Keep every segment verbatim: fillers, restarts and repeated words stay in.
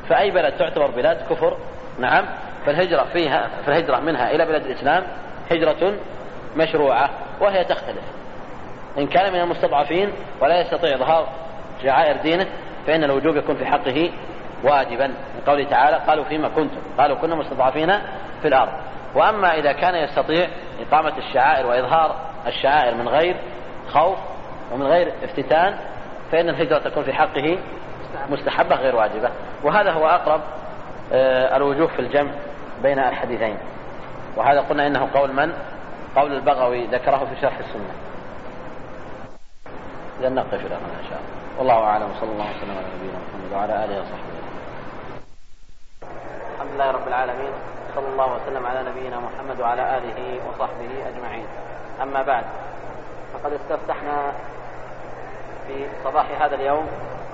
فأي بلد تعتبر بلاد كفر نعم فالهجرة فيها فالهجرة منها إلى بلاد الإسلام هجرة مشروعة، وهي تختلف. إن كان من المستضعفين ولا يستطيع إظهار شعائر دينه فإن الوجوب يكون في حقه واجبا، من قوله تعالى قالوا فيما كنتم قالوا كنا مستضعفين في الأرض. وأما إذا كان يستطيع إقامة الشعائر وإظهار الشعائر من غير خوف ومن غير افتتان فإن الهجرة تكون في حقه مستحبة غير واجبة. وهذا هو أقرب الوجوه في الجمع بين الحديثين. وهذا قلنا إنه قول من؟ قول البغوي ذكره في شرح السنة. إذا نقف إلى هنا إن شاء الله، والله أعلم. صلى الله وسلم على نبينا محمد وعلى آله وصحبه. الحمد لله رب العالمين، صلى الله وسلم على نبينا محمد وعلى آله وصحبه أجمعين. أما بعد، فقد استفتحنا في صباح هذا اليوم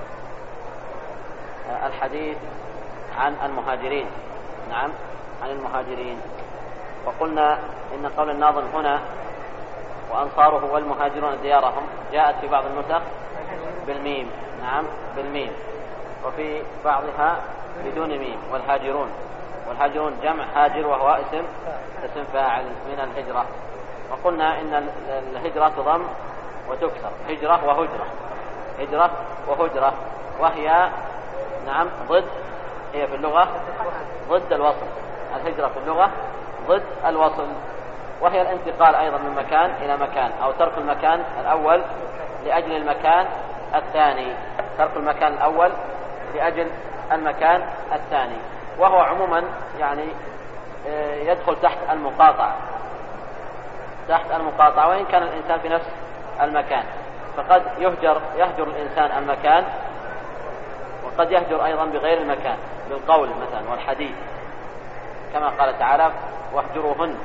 الحديث عن المهاجرين. نعم، عن المهاجرين. وقلنا إن قول الناظم هنا وأنصاره والمهاجرون ديارهم جاءت في بعض النسخ بالميم. نعم، بالميم، وفي بعضها بدون ميم. والهاجرون، والهاجرون جمع هاجر وهو اسم اسم فاعل من الهجرة. وقلنا إن الهجرة تضم وتكسر، هجرة وهجرة، هجرة وهجرة، وهي نعم ضد، هي في اللغة ضد الوصل. الهجرة في اللغة ضد الوصل، وهي الانتقال أيضا من مكان إلى مكان، أو ترك المكان الأول لأجل المكان الثاني، ترك المكان الأول لأجل المكان الثاني. وهو عموما يعني يدخل تحت المقاطعة، تحت المقاطعة، وإن كان الإنسان في نفس المكان. فقد يهجر يهجر الإنسان المكان، وقد يهجر أيضا بغير المكان بالقول مثلا والحديث، كما قال تعالى واهجروهن.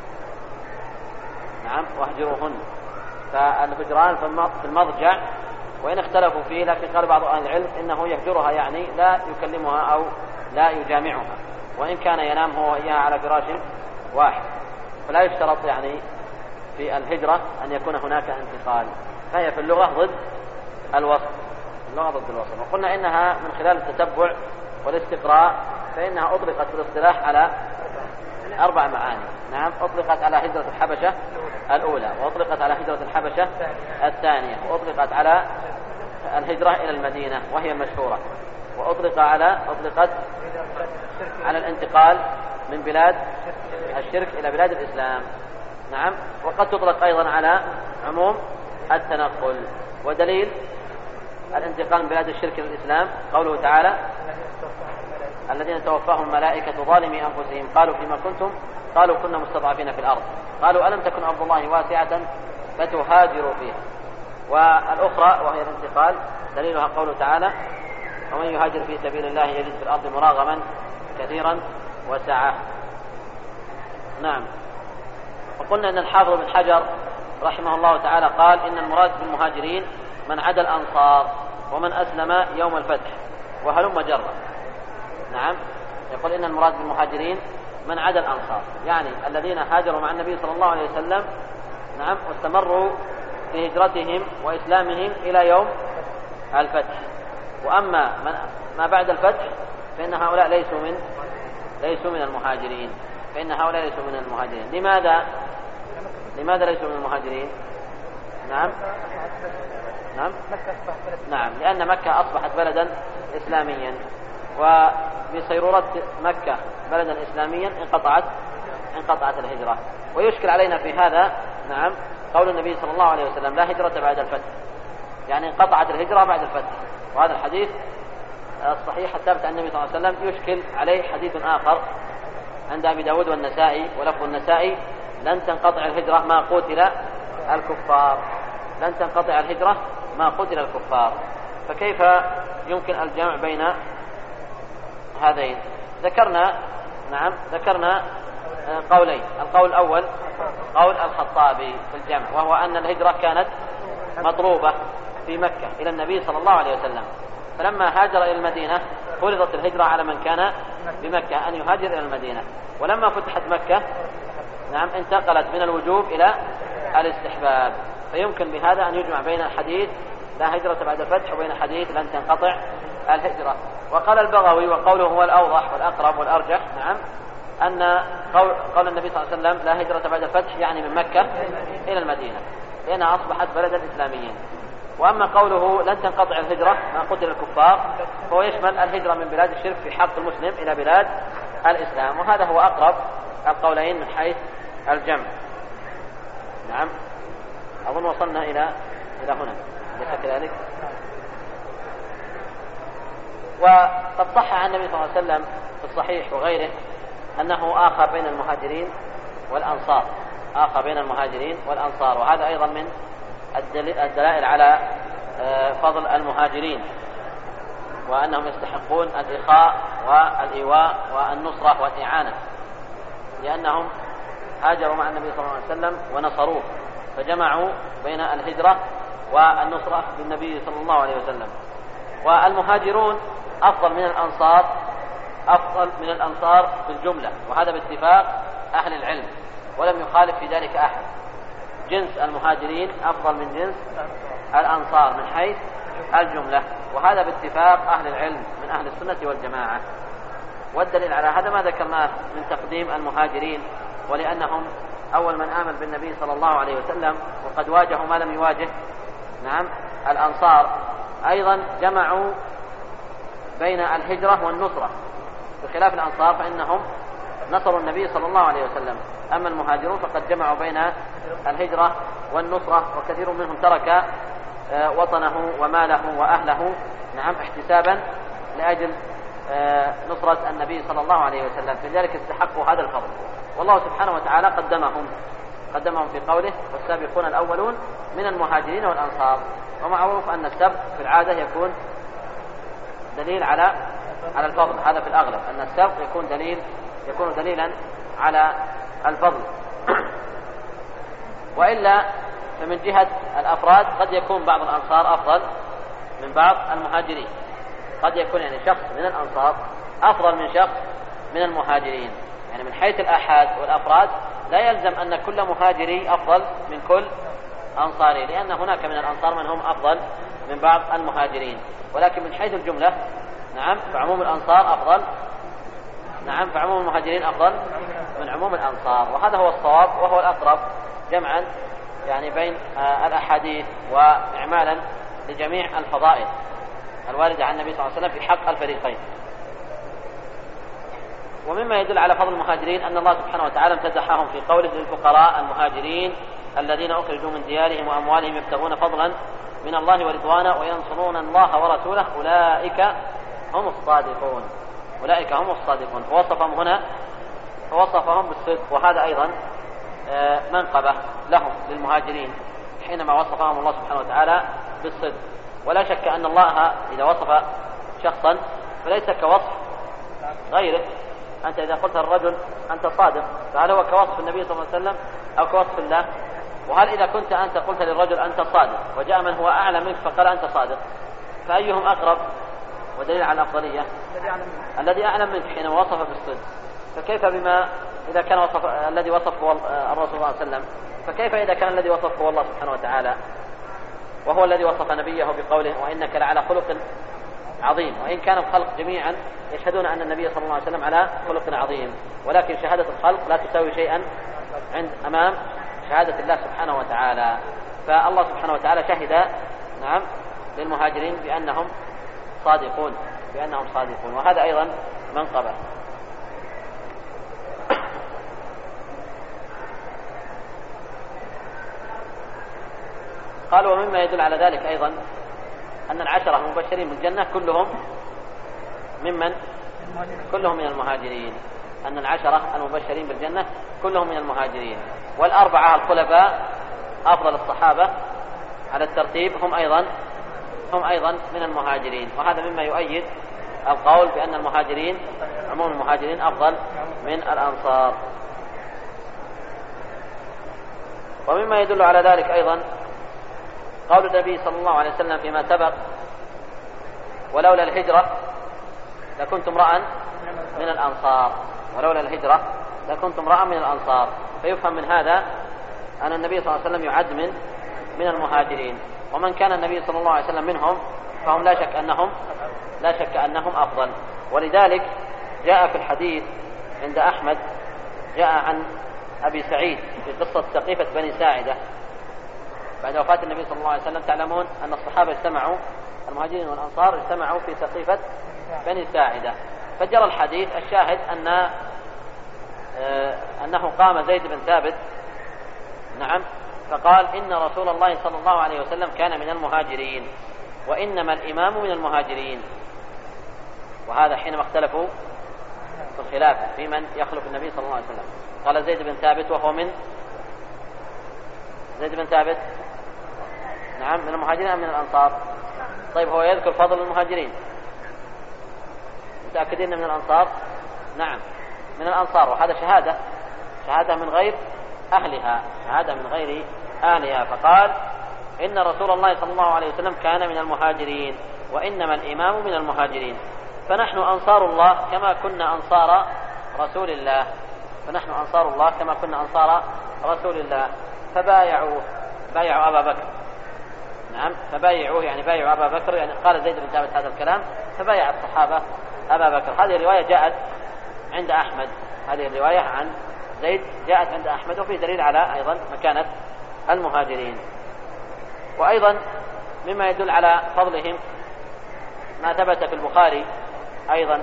نعم، واهجروهن. فالهجران في المضجع وإن اختلفوا فيه، لكن قال بعض أهل العلم إنه يهجرها يعني لا يكلمها أو لا يجامعها، وإن كان ينام هو وإياها على فراش واحد. فلا يشترط يعني في الهجرة أن يكون هناك انتقال، فهي في اللغة ضد الوصل، اللغة ضد الوصل. وقلنا إنها من خلال التتبع والاستقراء فإنها أطلقت في الاصطلاح على أربع معاني. نعم، أطلقت على هجرة الحبشة الأولى، وأطلقت على هجرة الحبشة الثانية، وأطلقت على الهجرة إلى المدينة وهي مشهورة، وأطلق على أطلقت على الانتقال من بلاد الشرك إلى بلاد الإسلام. نعم، وقد تطلق أيضا على عموم التنقل. ودليل الانتقال من بلاد الشرك إلى الإسلام قوله تعالى الذين توفاهم الملائكة ظالمي أنفسهم قالوا فيما كنتم قالوا كنا مستضعفين في الأرض قالوا ألم تكن أرض الله واسعة فتهاجروا فيها. والأخرى وهي الانتقال دليلها قوله تعالى ومن يهاجر في سبيل الله يجد في الأرض مراغما كثيرا وسعة. نعم. وقلنا أن الحافظ بن حجر رحمه الله تعالى قال إن المراد بالمهاجرين من عدا الأنصار ومن أسلم يوم الفتح وهلم جرا. نعم، يقول إن المراد بالمهاجرين من عدا الأنصار، يعني الذين هاجروا مع النبي صلى الله عليه وسلم. نعم، واستمروا في هجرتهم وإسلامهم إلى يوم الفتح. وأما من ما بعد الفتح فإن هؤلاء ليسوا من ليسوا من المهاجرين، فإن هؤلاء ليسوا من المهاجرين. لماذا؟ لماذا ليسوا من المهاجرين؟ نعم نعم نعم لأن مكة أصبحت بلدا إسلاميا، وبصيرورة مكة بلدا إسلاميا انقطعت انقطعت الهجرة. ويشكل علينا في هذا نعم قول النبي صلى الله عليه وسلم لا هجرة بعد الفتح، يعني انقطعت الهجرة بعد الفتح. وهذا الحديث الصحيح الثابت عن النبي صلى الله عليه وسلم يشكل عليه حديث آخر عند أبي داود والنسائي ولفظ النسائي لن تنقطع الهجرة ما قتل الكفار، لن تنقطع الهجرة ما قتل الكفار. فكيف يمكن الجمع بين هذين؟ ذكرنا نعم ذكرنا قولين. القول الأول قول الخطابي في الجمع، وهو أن الهجرة كانت مطلوبة في مكة إلى النبي صلى الله عليه وسلم، فلما هاجر إلى المدينة فرضت الهجرة على من كان بمكة أن يهاجر إلى المدينة. ولما فتحت مكة نعم انتقلت من الوجوب إلى الاستحباب. فيمكن بهذا أن يجمع بين الحديث لا هجرة بعد الفتح وبين الحديث لن تنقطع الهجرة. وقال البغوي وقوله هو الأوضح والأقرب والأرجح نعم أن قول, قول النبي صلى الله عليه وسلم لا هجرة بعد الفتح يعني من مكة إلى المدينة لأنها أصبحت بلدا إسلاميا. وأما قوله لن تنقطع الهجرة ما قتل الكفار فهو يشمل الهجرة من بلاد الشرك في حق المسلم إلى بلاد الإسلام، وهذا هو أقرب القولين من حيث الجمع. نعم أظن وصلنا إلى إلى هنا ليس كذلك. وقد صح عن النبي صلى الله عليه وسلم في الصحيح وغيره أنه آخى بين المهاجرين والأنصار آخى بين المهاجرين والأنصار وهذا أيضا من الدلائل على فضل المهاجرين وأنهم يستحقون الإخاء والإيواء والنصرة والإعانة لأنهم هاجروا مع النبي صلى الله عليه وسلم ونصروه فجمعوا بين الهجرة والنصرة بالنبي صلى الله عليه وسلم. والمهاجرون أفضل من الأنصار أفضل من الأنصار بالجملة وهذا باتفاق أهل العلم ولم يخالف في ذلك أحد. جنس المهاجرين أفضل من جنس الأنصار من حيث الجملة وهذا باتفاق أهل العلم من أهل السنة والجماعة. والدليل على هذا ما ذكرناه من تقديم المهاجرين ولأنهم أول من آمن بالنبي صلى الله عليه وسلم وقد واجهوا ما لم يواجه نعم الأنصار. أيضا جمعوا بين الهجرة والنصرة بخلاف الأنصار فإنهم نصروا النبي صلى الله عليه وسلم. أما المهاجرون فقد جمعوا بين الهجرة والنصرة وكثير منهم ترك وطنه وماله وأهله نعم احتسابا لأجل نصرة النبي صلى الله عليه وسلم فلذلك استحقوا هذا الفضل. والله سبحانه وتعالى قدمهم قدمهم في قوله والسابقون الأولون من المهاجرين والأنصار. ومعروف أن السبق في العادة يكون دليل على على الفضل هذا في الأغلب أن السبق يكون دليل يكون دليلا على الفضل. وإلا فمن جهة الأفراد قد يكون بعض الأنصار أفضل من بعض المهاجرين قد يكون يعني شخص من الأنصار أفضل من شخص من المهاجرين يعني من حيث الآحاد والأفراد لا يلزم أن كل مهاجري أفضل من كل أنصاري لأن هناك من الأنصار من هم أفضل من بعض المهاجرين ولكن من حيث الجملة نعم فعموم الأنصار أفضل نعم فعموم المهاجرين أفضل من عموم الأنصار وهذا هو الصواب وهو الأقرب جمعا يعني بين الأحاديث وإعمالا لجميع الفضائل الواردة عن النبي صلى الله عليه وسلم في حق الفريقين. ومما يدل على فضل المهاجرين أن الله سبحانه وتعالى امتدحهم في قوله للفقراء المهاجرين الذين أخرجوا من ديارهم وأموالهم يبتغون فضلا من الله ورضوانا وينصرون الله ورسوله أولئك هم الصادقون أولئك هم الصادقون. ووصفهم هنا ووصفهم بالصدق وهذا أيضا منقبة لهم للمهاجرين حينما وصفهم الله سبحانه وتعالى بالصدق. ولا شك أن الله إذا وصف شخصا فليس كوصف غيره. أنت إذا قلت الرجل أنت صادق فهل هو كوصف النبي صلى الله عليه وسلم أو كوصف الله؟ وهل إذا كنت أنت قلت للرجل أنت صادق وجاء من هو أعلى منك فقال أنت صادق فأيهم أقرب ودليل على الأفضلية؟ الذي أعلم منك حينما وصف بالصدق. فكيف بما إذا كان وصف الذي وصفه الرسول صلى الله عليه وسلم فكيف إذا كان الذي وصفه الله سبحانه وتعالى وهو الذي وصف نبيه بقوله وإنك لعلى خلق عظيم. وإن كان الخلق جميعا يشهدون أن النبي صلى الله عليه وسلم على خلق عظيم ولكن شهادة الخلق لا تساوي شيئا عند أمام شهادة الله سبحانه وتعالى. فالله سبحانه وتعالى شهد نعم للمهاجرين بأنهم صادقون بأنهم صادقون وهذا أيضا منقبة. قالوا ومما يدل على ذلك أيضا أن العشرة المبشرين بالجنة كلهم ممن كلهم من المهاجرين أن العشرة المبشرين بالجنة كلهم من المهاجرين والأربعة الخلفاء أفضل الصحابة على الترتيب هم أيضا هم أيضا من المهاجرين. وهذا مما يؤيد القول بأن المهاجرين عموم المهاجرين أفضل من الأنصار. ومما يدل على ذلك أيضا قول النبي صلى الله عليه وسلم فيما سبق ولولا الهجرة لكنت امرأ من الأنصار ولولا الهجرة لكنت امرأ من الأنصار. فيفهم من هذا أن النبي صلى الله عليه وسلم يعد من من المهاجرين ومن كان النبي صلى الله عليه وسلم منهم فهم لا شك أنهم لا شك أنهم أفضل. ولذلك جاء في الحديث عند أحمد، جاء عن أبي سعيد في قصة سقيفة بني ساعدة بعد وفاة النبي صلى الله عليه وسلم. تعلمون أن الصحابة اجتمعوا، المهاجرين والأنصار اجتمعوا في سقيفة بني ساعدة، فجرى الحديث. الشاهد أن آه أنه قام زيد بن ثابت نعم فقال إن رسول الله صلى الله عليه وسلم كان من المهاجرين وإنما الإمام من المهاجرين. وهذا حينما اختلفوا في الخلافة في من يخلف النبي صلى الله عليه وسلم. قال زيد بن ثابت وهو من زيد بن ثابت نعم من المهاجرين أم من الأنصار؟ طيب هو يذكر فضل المهاجرين، متأكدين من الأنصار؟ نعم من الأنصار، وهذا شهادة شهادة من غير أهلها، شهادة من غير أهلها. فقال إن رسول الله صلى الله عليه وسلم كان من المهاجرين وإنما الإمام من المهاجرين، فنحن أنصار الله كما كنا أنصار رسول الله فنحن أنصار الله كما كنا أنصار رسول الله. فبايعوه، بايعوا أبا بكر نعم فبايعوه يعني بايعوا أبا بكر، يعني قال زيد بن ثابت هذا الكلام فبايع الصحابة أبا بكر. هذه الرواية جاءت عند أحمد، هذه الرواية عن زيد جاءت عند أحمد، وفي دليل على أيضا مكانة المهاجرين. وأيضا مما يدل على فضلهم ما ثبت في البخاري أيضا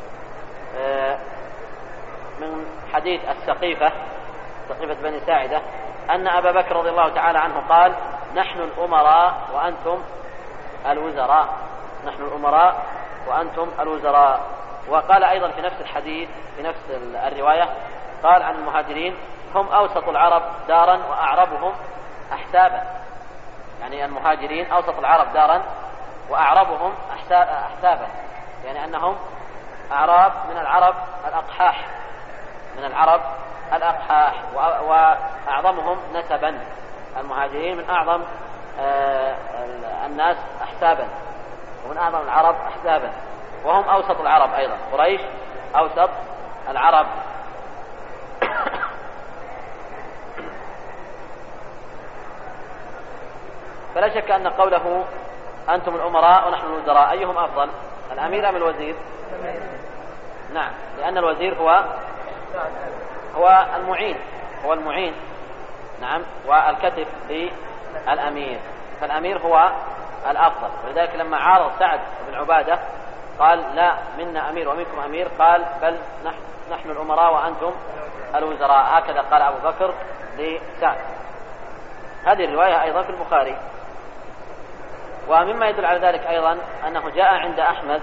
من حديث السقيفة سقيفة بني ساعدة أن أبا بكر رضي الله تعالى عنه قال نحن الأمراء وأنتم الوزراء نحن الأمراء وأنتم الوزراء. وقال أيضا في نفس الحديث في نفس الرواية قال عن المهاجرين هم أوسط العرب دارا وأعربهم أحسابا، يعني المهاجرين أوسط العرب دارا وأعربهم أحسابا، يعني أنهم أعراب من العرب الأقحاح من العرب الأقحاح وأعظمهم نسبا. المهاجرين من أعظم الناس أحسابا ومن أعظم العرب أحسابا، وهم أوسط العرب أيضا، قريش أوسط العرب. فلا شك أن قوله أنتم الأمراء ونحن الوزراء أيهم أفضل، الأمير أم الوزير؟ نعم، لأن الوزير هو هو المعين هو المعين نعم والكتف للأمير، فالأمير هو الأفضل. ولذلك لما عارض سعد بن عبادة قال لا منا أمير ومنكم أمير، قال بل نحن, نحن الأمراء وأنتم الوزراء، هكذا قال أبو بكر لسعد. هذه الرواية أيضا في البخاري. ومما يدل على ذلك أيضا أنه جاء عند أحمد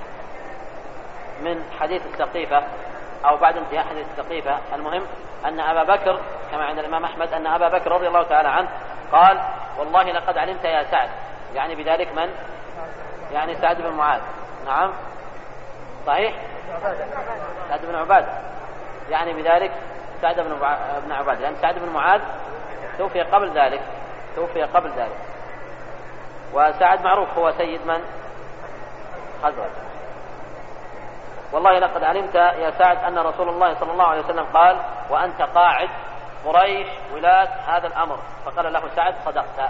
من حديث السقيفة أو بعد انتهاء حديث السقيفة، المهم أن أبا بكر كما عند الإمام أحمد أن أبا بكر رضي الله تعالى عنه قال والله لقد علمت يا سعد، يعني بذلك من؟ يعني سعد بن معاذ. نعم صحيح سعد بن عبادة، يعني بذلك سعد بن عبادة، لأن سعد بن معاذ توفي قبل ذلك توفي قبل ذلك وسعد معروف هو سيد من؟ خزرج. والله لقد علمت يا سعد أن رسول الله صلى الله عليه وسلم قال وأنت قاعد قريش ولاة هذا الأمر، فقال له سعد صدقت.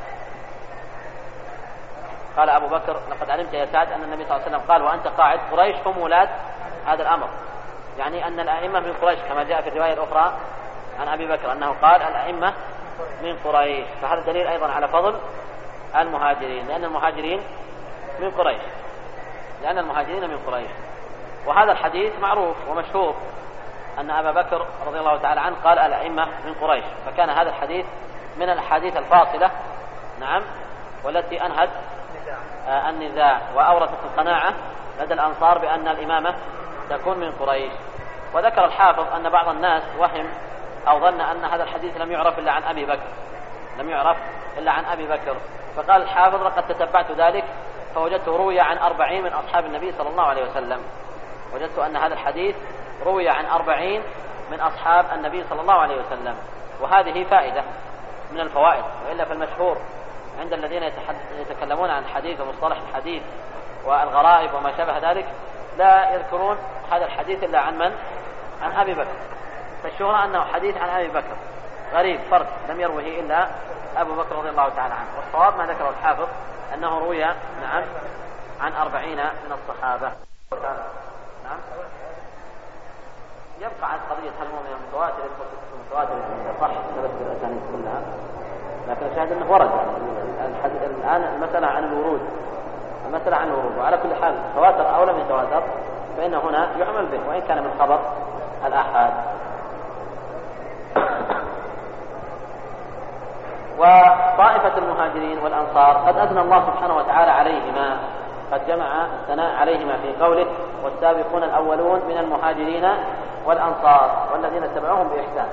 قال أبو بكر لقد علمت يا سعد أن النبي صلى الله عليه وسلم قال وأنت قاعد قريش هم ولاة هذا الأمر، يعني أن الأئمة من قريش كما جاء في الرواية الأخرى عن أبي بكر أنه قال الأئمة من قريش. فهذا دليل أيضا على فضل المهاجرين، لأن المهاجرين من قريش لأن المهاجرين من قريش. وهذا الحديث معروف ومشهور أن أبا بكر رضي الله تعالى عنه قال الأئمة من قريش، فكان هذا الحديث من الأحاديث الفاصلة نعم والتي أنهت آه النزاع وأورثت القناعة لدى الأنصار بأن الإمامة تكون من قريش. وذكر الحافظ أن بعض الناس وهم أو ظن أن هذا الحديث لم يعرف إلا عن أبي بكر لم يعرف إلا عن أبي بكر فقال الحافظ لقد تتبعت ذلك فوجدته روي عن أربعين من أصحاب النبي صلى الله عليه وسلم، وجدت أن هذا الحديث روي عن أربعين من أصحاب النبي صلى الله عليه وسلم. وهذه فائدة من الفوائد، وإلا فالمشهور عند الذين يتكلمون عن الحديث ومصطلح الحديث والغرائب وما شابه ذلك لا يذكرون هذا الحديث إلا عن من؟ عن أبي بكر. فالشهرة أنه حديث عن أبي بكر غريب فرد لم يروه إلا أبو بكر رضي الله تعالى عنه. والصواب ما ذكره الحافظ أنه روي نعم عن أربعين من الصحابة. نعم. يبقى عن قضية هل هو من المتواتر المتواتر صح ثبت الأسانيد كلها، لكن الشاهد أنه ورد الآن المسألة عن الورود، المسألة عن الورود، وعلى كل حال تواتر أو لم يتواتر فإن هنا يعمل به وإن كان من خبر الآحاد. وطائفة المهاجرين والأنصار قد أثنى الله سبحانه وتعالى عليهما، قد جمع الثناء عليهما في قوله والسابقون الأولون من المهاجرين والأنصار والذين اتبعوهم بإحسان.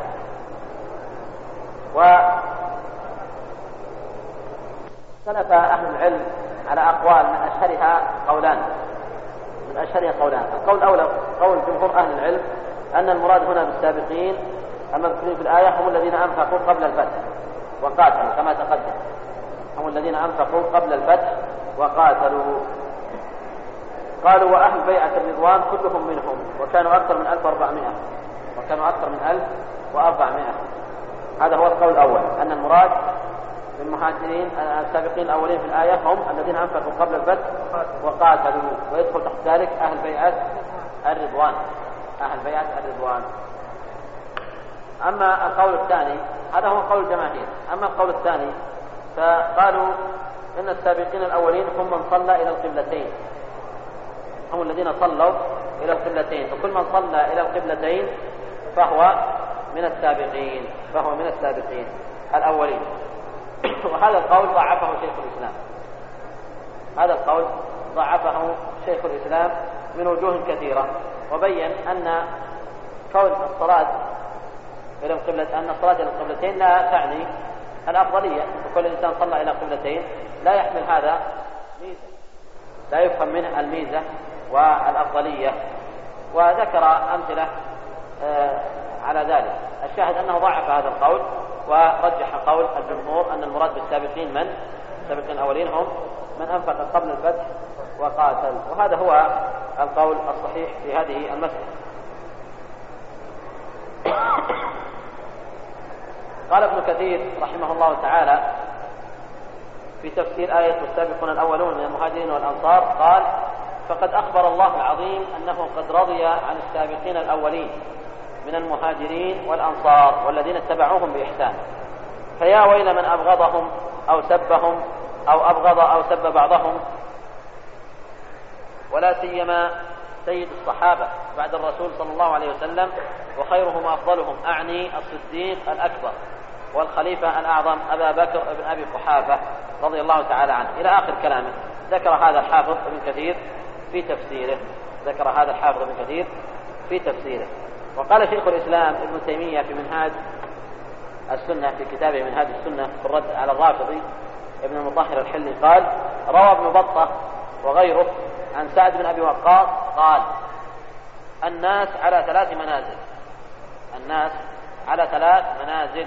واختلف أهل العلم على أقوال من أشهرها قولان من أشهرها قولان القول الأول قول جمهور أهل العلم أن المراد هنا بالسابقين المذكورين في الآية هم الذين أنفقوا قبل الفتح وقاتلوا كما تقدم، هم الذين أنفقوا قبل الفتح وقاتلوا. قالوا وأهل بيعة الرضوان كلهم منهم وكانوا أكثر من ألف وأربعمائة وكانوا أكثر من ألف وأربعمائة. هذا هو القول الأول، أن المراد بالمهاجرين السابقين الأولين في الآية هم الذين أنفقوا قبل الفتح وقاتلوا، ويدخل تحت ذلك أهل بيعة الرضوان أهل بيعة الرضوان. أما القول الثاني هذا هو قول الجماهير. أما القول الثاني فقالوا إن السابقين الأولين هم من صلى إلى القبلتين، هم الذين صلوا إلى القبلتين، فكل من صلى إلى القبلتين فهو من السابقين فهو من السابقين الأولين. وهذا القول ضعفه شيخ الإسلام هذا القول ضعفه شيخ الإسلام من وجوه كثيرة، وبين أن كون الصلاة إلى القبلة أن الصلاة إلى القبلتين لا تعني الأفضلية، وكل إنسان صلى إلى القبلتين لا يحمل هذا ميزة، لا يفهم منه الميزة والأفضلية، وذكر أمثلة على ذلك. الشاهد أنه ضعف هذا القول ورجح قول الجمهور أن المراد بالسابقين من السابقين الأولين هم من أنفق قبل الفتح وقاتل، وهذا هو القول الصحيح في هذه المسألة. قال ابن كثير رحمه الله تعالى في تفسير آية والسابقون الأولون من المهاجرين والأنصار قال فقد أخبر الله العظيم أنه قد رضي عن السابقين الأولين من المهاجرين والأنصار والذين اتبعوهم بإحسان، فيا ويل من أبغضهم أو سبهم أو أبغض أو سب بعضهم، ولا سيما سيد الصحابة بعد الرسول صلى الله عليه وسلم وخيرهم وأفضلهم، أعني الصديق الأكبر والخليفة الأعظم أبا بكر بن أبي قحافة رضي الله تعالى عنه إلى آخر كلامه. ذكر هذا الحافظ ابن كثير في تفسيره ذكر هذا الحافظ ابن كثير في تفسيره وقال شيخ الإسلام ابن تيمية في منهاج السنة في كتابه منهاج السنة في الرد على الرافضي ابن المطهر الحلي قال روى ابن بطة وغيره عن سعد بن أبي وقاص قال الناس على ثلاث منازل الناس على ثلاث منازل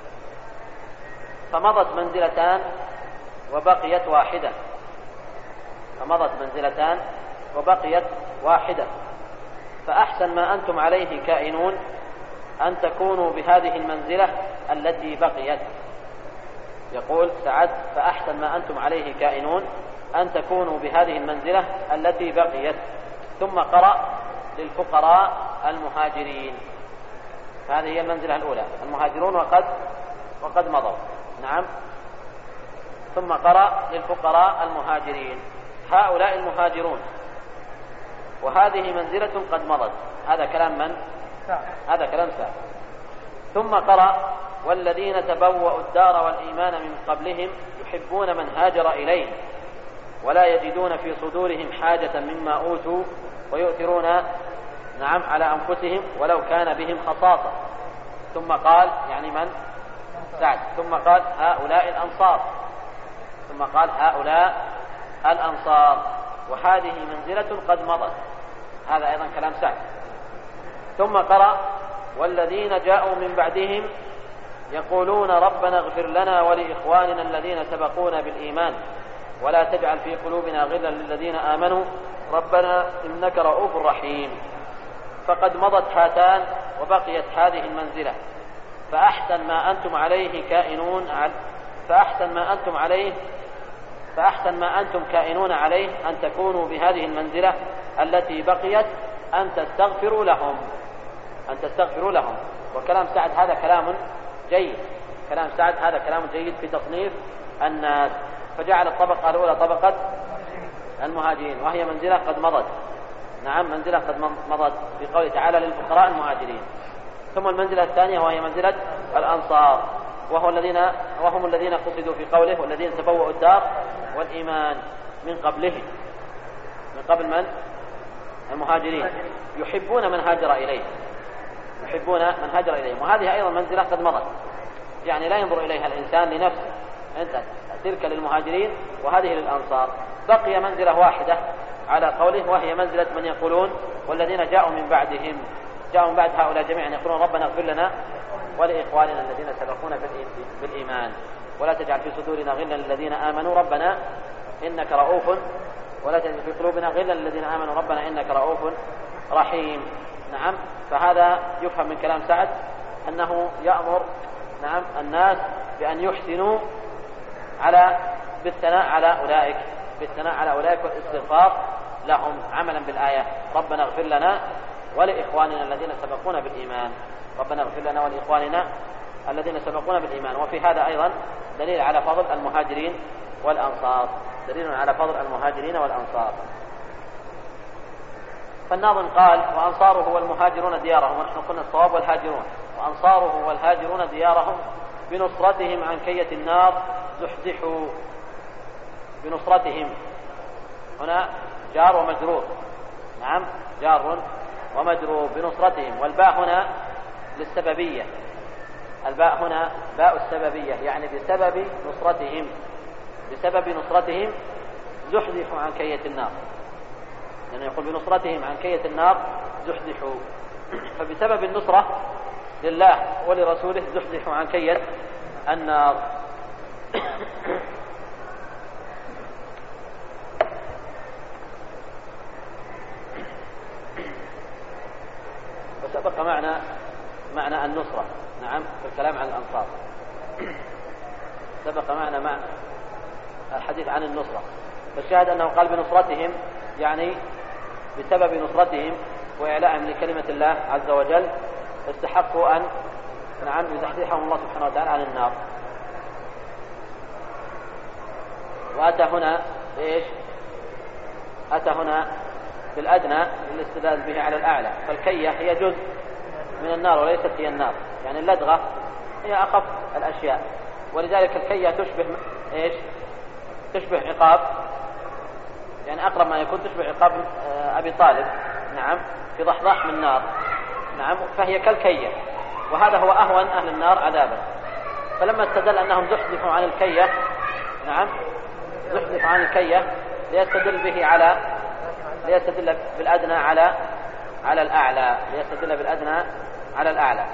فمضت منزلتان وبقيت واحدة فمضت منزلتان وبقيت واحدة فأحسن ما أنتم عليه كائنون أن تكونوا بهذه المنزلة التي بقيت. يقول سعد فأحسن ما أنتم عليه كائنون أن تكونوا بهذه المنزلة التي بقيت. ثم قرأ للفقراء المهاجرين، هذه هي المنزلة الأولى المهاجرون وقد وقد مضوا. نعم. ثم قرأ للفقراء المهاجرين، هؤلاء المهاجرون وهذه منزلة قد مضت. هذا كلام من؟ هذا كلام سعد. ثم قرأ والذين تبوأوا الدار والإيمان من قبلهم يحبون من هاجر إليه ولا يجدون في صدورهم حاجة مما أوتوا ويؤثرون نعم على أنفسهم ولو كان بهم خصاصة. ثم قال يعني من؟ سعد. ثم قال هؤلاء الأنصار ثم قال هؤلاء الأنصار وهذه منزلة قد مضت. هذا أيضا كلام سعد. ثم قرأ والذين جاءوا من بعدهم يقولون ربنا اغفر لنا ولإخواننا الذين سبقونا بالإيمان ولا تجعل في قلوبنا غلا للذين آمنوا ربنا إنك رؤوف رحيم. فقد مضت هاتان وبقيت هذه المنزلة فأحسن ما أنتم عليه كائنون فأحسن ما أنتم عليه فأحسن ما أنتم كائنون عليه أن تكونوا بهذه المنزلة التي بقيت أن تستغفروا لهم أن تستغفروا لهم. وكلام سعد هذا كلام جيد، كلام سعد هذا كلام جيد في تصنيف الناس، فجعل الطبقة الأولى طبقة المهاجرين وهي منزلة قد مضت. نعم، منزلة قد مضت في قوله تعالى للفقراء المهاجرين. ثم المنزلة الثانية وهي منزلة الأنصار، وهو الذين وهم الذين قصدوا في قوله والذين تبوأوا الدار والإيمان من قبله، من قبل من؟ المهاجرين، يحبون من هاجر إليه، يحبون من هاجر إليهم. وهذه أيضا منزلة قد مضت، يعني لا ينظر إليها الإنسان لنفسه، أنت تلك للمهاجرين وهذه للأنصار. بقي منزلة واحدة على قوله وهي منزلة من يقولون والذين جاءوا من بعدهم، جاءوا من بعد هؤلاء جميعا يقولون ربنا اغفر لنا ولإخواننا الذين سبقونا بالإيمان ولا تجعل في صدورنا غلا للذين آمنوا ربنا إنك رؤوف ولا تجعل في قلوبنا غلا للذين آمنوا ربنا إنك رؤوف رحيم. نعم، فهذا يفهم من كلام سعد أنه يأمر نعم الناس بأن يحسنوا على بالثناء على أولئك بالثناء على أولئك والاستغفار لهم عملا بالآية ربنا اغفر لنا ولإخواننا الذين سبقونا بالإيمان، ربنا اغفر لنا ولإخواننا الذين سبقونا بالإيمان. وفي هذا أيضا دليل على فضل المهاجرين والأنصار، دليل على فضل المهاجرين والأنصار. فالناظم قال وأنصاره والمهاجرون ديارهم، ونحن قلنا الصواب والهاجرون، وأنصاره والهاجرون ديارهم بنصرتهم عن كية النار زحزحوا. بنصرتهم هنا جار ومجرور، نعم جار ومجرور بنصرتهم، والباء هنا للسببية، الباء هنا باء السببية، يعني بسبب نصرتهم، بسبب نصرتهم زحزحوا عن كية النار، لأنه يقول بنصرتهم عن كية النار زحزحوا، فبسبب النصرة لله ولرسوله زحزحوا عن كية النار. وسبق معنى معنى النصرة نعم في الكلام عن الأنصار، سبق معنى مع الحديث عن النصرة. فالشاهد أنه قال بنصرتهم يعني بسبب نصرتهم وإعلاءهم لكلمة الله عز وجل استحقوا أن نعم يزحزحهم الله سبحانه وتعالى عن النار. وأتى هنا إيش؟ أتى هنا بالأدنى للاستدلال به على الأعلى، فالكية هي جزء من النار وليست هي النار، يعني اللدغة هي أخف الأشياء، ولذلك الكية تشبه إيش؟ تشبه عقاب، يعني أقرب ما يكون تشبه عقاب أبي طالب نعم في ضحضاح من نار نعم، فهي كالكية، وهذا هو أهون أهل النار عذابا. فلما استدل أنهم زحزحوا عن الكية نعم زحزحوا عن الكية ليستدل به على ليستدل بالأدنى على على الأعلى ليستدل بالأدنى على الأعلى.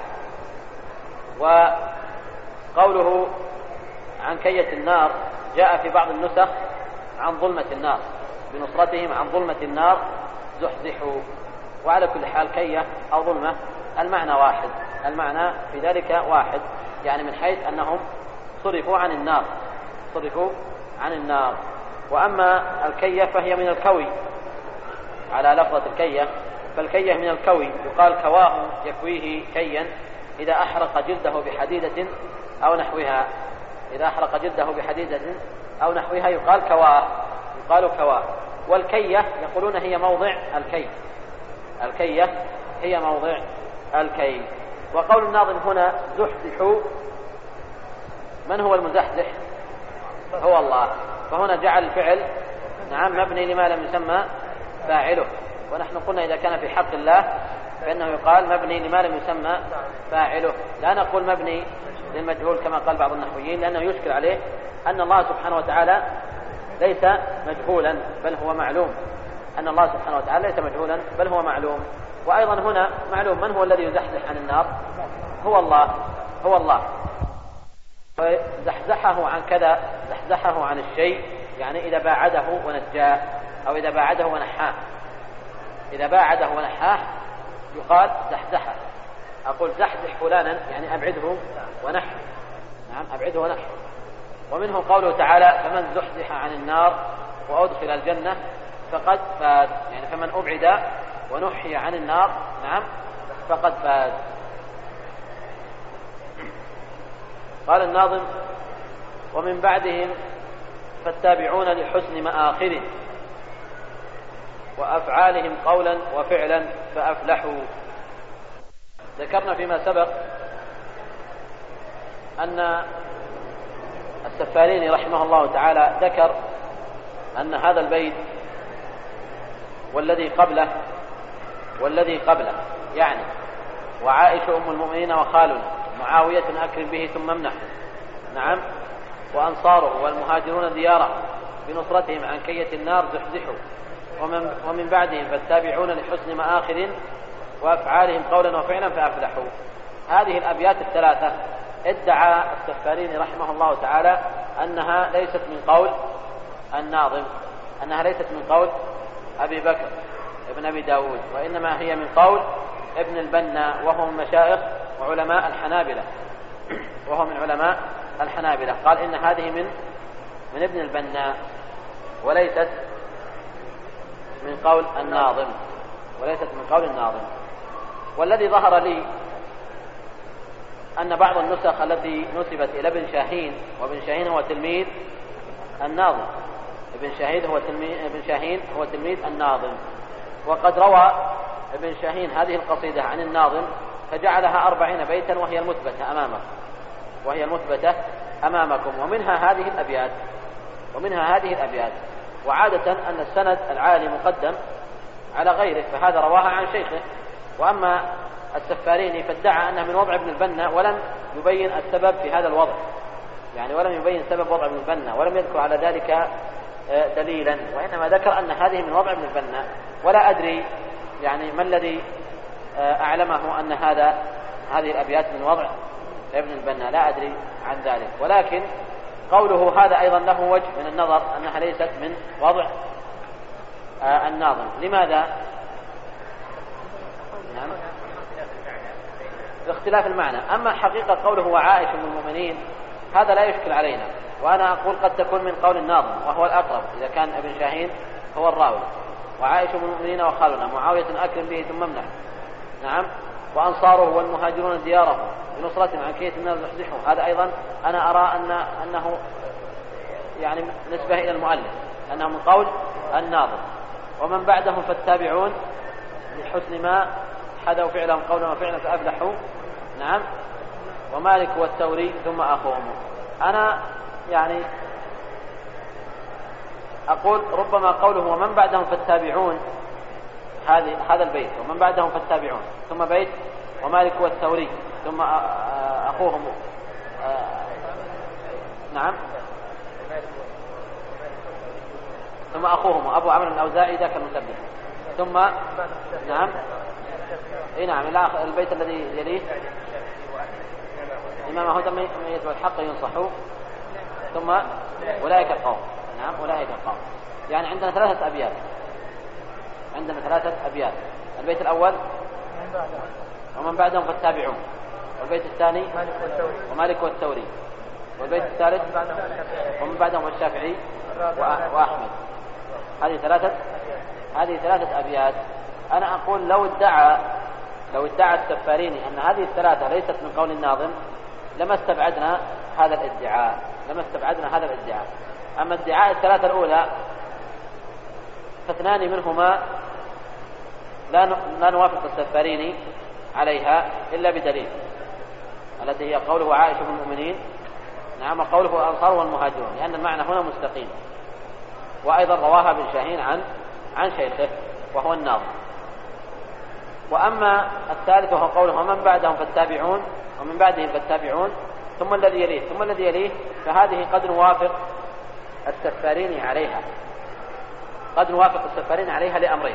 وقوله عن كية النار جاء في بعض النسخ عن ظلمة النار، بنصرتهم عن ظلمة النار زحزحوا. وعلى كل حال كية أو ظلمة المعنى واحد، المعنى في ذلك واحد، يعني من حيث أنهم صرفوا عن النار صرفوا عن النار. وأما الكية فهي من الكوي على لفظة الكية، فالكية من الكوي، يقال كواه يكويه كيا إذا أحرق جلده بحديدة أو نحوها، إذا أحرق جلده بحديدة أو نحوها يقال كواه، يقال كواه. والكية يقولون هي موضع الكي، الكية هي موضع الكي. وقول الناظم هنا زحزحوا، من هو المزحزح؟ هو الله، فهنا جعل الفعل نعم مبني لما لم يسمى فاعله. ونحن قلنا إذا كان في حق الله فإنه يقال مبني لما لم يسمى فاعله، لا نقول مبني للمجهول كما قال بعض النحويين، لأنه يشكل عليه أن الله سبحانه وتعالى ليس مجهولا بل هو معلوم، أن الله سبحانه وتعالى ليس مجهولا بل هو معلوم. وأيضا هنا معلوم من هو الذي يزحزح عن النار؟ هو الله، هو الله. وزحزحه عن كذا، زحزحه عن الشيء يعني إذا باعده ونجاه، أو إذا باعده ونحاه. إذا باعده ونحاه يقال زحزحه. أقول زحزح فلانا يعني أبعده ونحه، نعم أبعده ونحه. ومنه قوله تعالى فمن زحزح عن النار وأدخل الجنة فقد فاز، يعني فمن أبعد ونحي عن النار نعم فقد فاز. قال الناظم ومن بعدهم فالتابعون لحسن مآخذ وأفعالهم قولا وفعلا فأفلحوا. ذكرنا فيما سبق أن السفاريني رحمه الله تعالى ذكر أن هذا البيت والذي قبله والذي قبله يعني وعائشة أم المؤمنين وخالنا معاوية أكرم به ثم امنح نعم وأنصاره والمهاجرون دياره بنصرتهم عن كية النار زحزحوا ومن, ومن بعدهم فالتابعون لحسن مآخذ وأفعالهم قولا وفعلا فأفلحوا. هذه الأبيات الثلاثة ادعى السفاريني رحمه الله تعالى أنها ليست من قول الناظم، أنها ليست من قول أبي بكر ابن أبي داود، وإنما هي من قول ابن البنا وهو من مشايخ وعلماء الحنابلة وهو من علماء الحنابلة. قال إن هذه من من ابن البنا وليست من قول الناظم وليست من قول الناظم. والذي ظهر لي أن بعض النسخ التي نسبت إلى ابن شاهين، وابن شاهين هو تلميذ الناظم، ابن شاهين هو تلميذ ابن شاهين هو تلميذ الناظم، وقد روى ابن شاهين هذه القصيدة عن الناظم فجعلها أربعين بيتا وهي المثبتة أمامكم وهي المثبتة أمامكم ومنها هذه الأبيات ومنها هذه الأبيات. وعادة أن السند العالي مقدم على غيره، فهذا رواها عن شيخه. وأما السفاريني فادعى أنه من وضع ابن البنا ولم يبين السبب في هذا الوضع، يعني ولم يبين سبب وضع ابن البنا ولم يذكر على ذلك دليلا، وإنما ذكر أن هذه من وضع ابن البنا. ولا أدري يعني ما الذي أعلمه أن هذا هذه الأبيات من وضع ابن البنا، لا أدري عن ذلك. ولكن قوله هذا أيضا له وجه من النظر أنها ليست من وضع الناظم. لماذا؟ نعم. باختلاف المعنى. أما حقيقة قوله وعائشة من المؤمنين هذا لا يشكل علينا، وأنا أقول قد تكون من قول الناظم وهو الأقرب إذا كان ابن شاهين هو الراوي. وعائشة من المؤمنين وخالنا معاوية أكرم به ثم امنح نعم وأنصاره والمهاجرون دياره بنصرتهم عن كية النار زحزحوا. هذا أيضا أنا أرى أن أنه يعني نسبة إلى المؤلف أنه من قول الناظم. ومن بعدهم فالتابعون لحسن ما حذوا فعلهم قولا وفعلا فأفلحوا نعم ومالك والثوري ثم أخوهم. أنا يعني أقول ربما قوله ومن بعدهم فالتابعون هذه هذا البيت ومن بعدهم فالتابعون ثم بيت ومالك والثوري ثم أخوهم نعم ثم أخوهم أبو عمرو الأوزاعي ذاك المسبح ثم نعم اي نعم البيت الذي يليه إمام هدى من يتبع الحق ينصحوا ثم أولئك القوم نعم أولئك القوم. يعني عندنا ثلاثة أبيات عندنا ثلاثة أبيات. البيت الأول ومن بعدهم فالتابعون، والبيت الثاني ومالك والثوري، والبيت الثالث ومن بعدهم الشافعي وأحمد. هذه ثلاثة هذه ثلاثة أبيات. أنا أقول لو ادعى لو ادعى السفاريني أن هذه الثلاثة ليست من قول الناظم لما استبعدنا هذا الادعاء لما استبعدنا هذا الادعاء. أما ادعاء الثلاثة الأولى فاثنان منهما لا لا نوافق السفاريني عليها إلا بدليل، التي هي قوله عائشة من المؤمنين نعم قوله الأنصار والمهاجرون، لأن المعنى هنا مستقيم. وأيضا رواها ابن شاهين عن عن شيخه وهو الناظم. وأما الثالث وهو قوله ومن بعدهم فالتابعون ومن بعدهم فالتابعون ثم الذي يليه ثم الذي يليه فهذه قد نوافق السفاريني عليها قد نوافق السفاريني عليها لأمرين.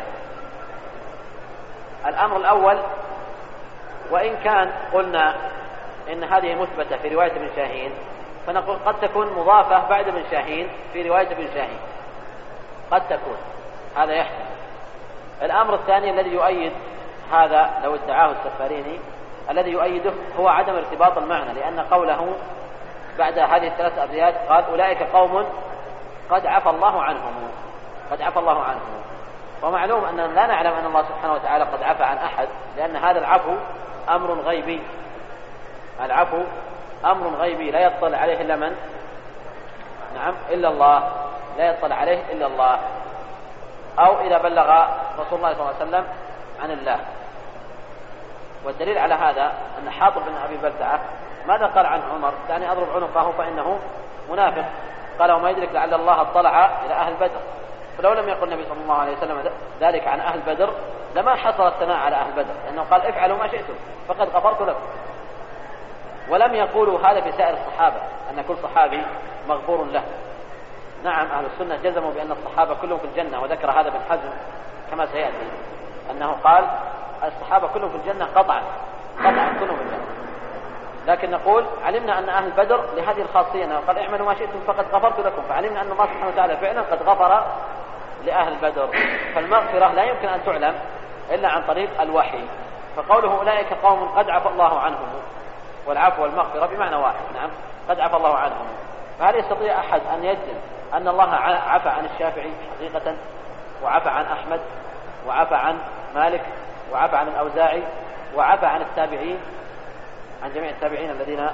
الأمر الأول وإن كان قلنا إن هذه مثبتة في رواية ابن شاهين فنقول قد تكون مضافة بعد ابن شاهين في رواية ابن شاهين قد تكون هذا يحتمل. الأمر الثاني الذي يؤيد هذا لو ادعاه السفاريني الذي يؤيده هو عدم ارتباط المعنى، لأن قوله بعد هذه الثلاث أبيات قال أولئك قوم قد عفى الله عنهم، قد عفى الله عنهم. ومعلوم أننا لا نعلم أن الله سبحانه وتعالى قد عفى عن أحد، لأن هذا العفو أمر غيبي، العفو أمر غيبي لا يطلع عليه إلا من؟ نعم إلا الله، لا يطلع عليه إلا الله، أو إذا بلغ رسول الله صلى الله عليه وسلم عن الله. والدليل على هذا أن حاطب بن أبي بلتعة ماذا قال عنه عمر؟ دعني أضرب عنقه فإنه منافق. قال وما يدرك لعل الله اطلع إلى أهل بدر. فلو لم يقل النبي صلى الله عليه وسلم ذلك عن أهل بدر لما حصل الثناء على أهل بدر، لأنه قال افعلوا ما شئتم فقد غفرت لكم. ولم يقولوا هذا في سائر الصحابة أن كل صحابي مغفور له. نعم أهل السنة جزموا بأن الصحابة كلهم في الجنة، وذكر هذا ابن حزم كما سيأتي أنه قال الصحابة كلهم في الجنة قطعا، قطعا كلهم في الجنة. لكن نقول علمنا أن أهل بدر لهذه الخاصية أنه قال اعملوا ما شئتم فقد غفرت لكم، فعلمنا أن الله سبحانه وتعالى فعلا قد غفر لأهل بدر. فالمغفرة لا يمكن أن تعلم إلا عن طريق الوحي. فقوله أولئك قوم قد عفى الله عنهم، والعفو والمغفرة بمعنى واحد. نعم قد عفى الله عنهم. فهل يستطيع أحد أن يجزم أن الله عفى عن الشافعي حقيقة، وعفى عن أحمد، وعفى عن مالك، وعفى عن الأوزاعي، وعفى عن التابعين، عن جميع التابعين الذين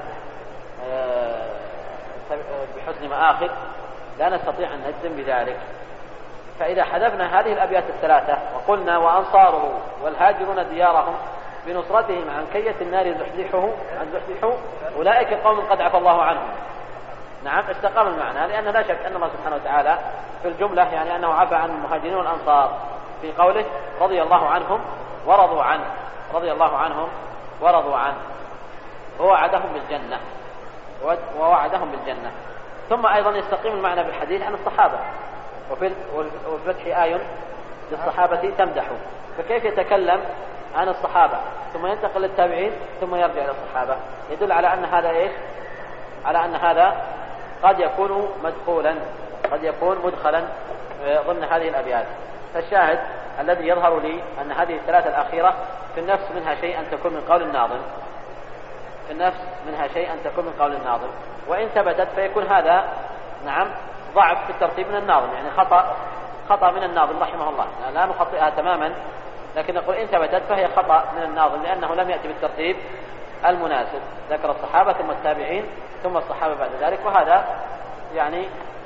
بحسن مآخذ؟ لا نستطيع أن نجزم بذلك. فإذا حذفنا هذه الأبيات الثلاثة وقلنا وأنصاره والهاجرون ديارهم بنصرتهم عن كية النار زحزحه عن زحزحه أولئك قوم قد عفى الله عنهم، نعم استقام المعنى، لأن لا شك أن الله سبحانه وتعالى في الجملة يعني أنه عفى عن المهاجرين والأنصار في قوله رضي الله عنهم ورضوا عنه، رضي الله عنهم ورضوا عنه، ووعدهم بالجنة ووعدهم بالجنة. ثم أيضا يستقيم المعنى بالحديث عن الصحابة، وفي الفتح آي للصحابة تمدحه، فكيف يتكلم عن الصحابة ثم ينتقل للتابعين ثم يرجع إلى الصحابة؟ يدل على أن هذا إيش؟ على أن هذا قد يكون مدخولا، قد يكون مدخلا ضمن هذه الأبيات. فالشاهد الذي يظهر لي أن هذه الثلاثة الأخيرة في النفس منها شيء أن تكون من قول الناظم، في النفس منها شيء أن تكون من قول الناظم، وإن ثبتت فيكون هذا نعم ضعف في الترتيب من الناظم، يعني خطأ خطأ من الناظم رحمه الله، يعني لا نخطئها تماما، لكن نقول إن ثبتت فهي خطأ من الناظم لأنه لم يأتي بالترتيب المناسب، ذكر الصحابة ثم التابعين ثم الصحابة بعد ذلك، وهذا يعني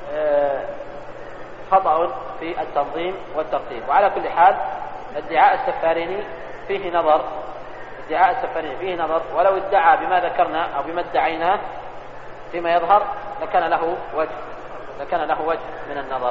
خطأ في التنظيم والترتيب. وعلى كل حال ادعاء السفاريني فيه نظر، ادعاء السفاريني فيه نظر، ولو ادعى بما ذكرنا أو بما ادعيناه فيما يظهر لكان له وجه، لكان له وجه من النظر.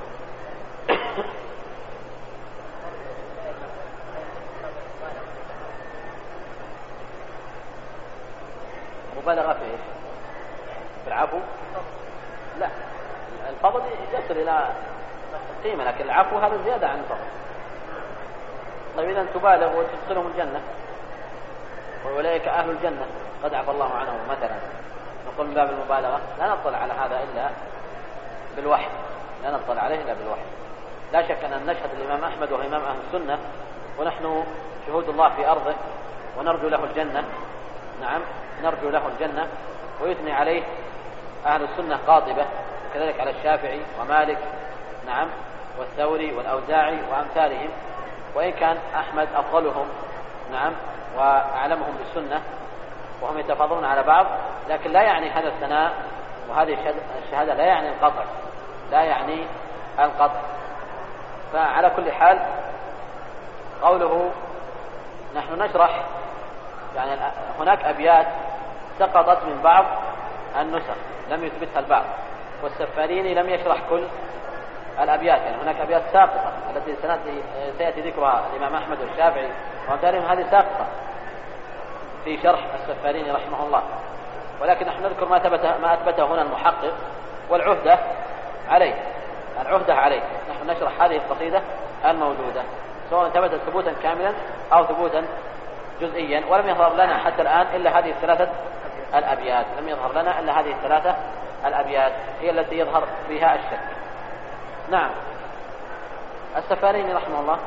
مبالغة في ايش؟ في العفو؟ لا، الفضل يصل إلى قيمة، لكن العفو هذا زيادة عن الفضل. طيب إذا تبالغ وتدخلهم الجنة، وأولئك أهل الجنة قد عفى الله عنهم مثلا، نقول من باب المبالغة، لا نطلع على هذا إلا بالوحي، لا نطلع عليه إلا بالوحي. لا شك أن نشهد الإمام أحمد وهو إمام أهل السنة، ونحن شهود الله في أرضه، ونرجو له الجنة، نعم نرجو له الجنة، ويثني عليه أهل السنة قاطبة، وكذلك على الشافعي ومالك نعم والثوري والأوزاعي وأمثالهم، وإن كان أحمد أفضلهم نعم وأعلمهم بالسنة وهم يتفاضلون على بعض، لكن لا يعني هذا الثناء وهذه الشهادة لا يعني القطع، لا يعني القطع. فعلى كل حال قوله نحن نشرح، يعني هناك أبيات سقطت من بعض النسخ لم يثبتها البعض، والسفاريني لم يشرح كل الأبيات، يعني هناك أبيات ساقطة التي سيأتي ذكرها الإمام أحمد والشافعي وأمثالهم، هذه ساقطة في شرح السفاريني رحمه الله، ولكن نحن نذكر ما ثبت ما أثبته هنا المحقق، والعهدة عليه، العهدة عليه، نحن نشرح هذه القصيدة الموجودة سواء ثبتت ثبوتا كاملا أو ثبوتا جزئيا، ولم يظهر لنا حتى الآن إلا هذه الثلاثة الأبيات، لم يظهر لنا إلا هذه الثلاثة الأبيات هي التي يظهر فيها الشك. نعم السفاريني رحمه الله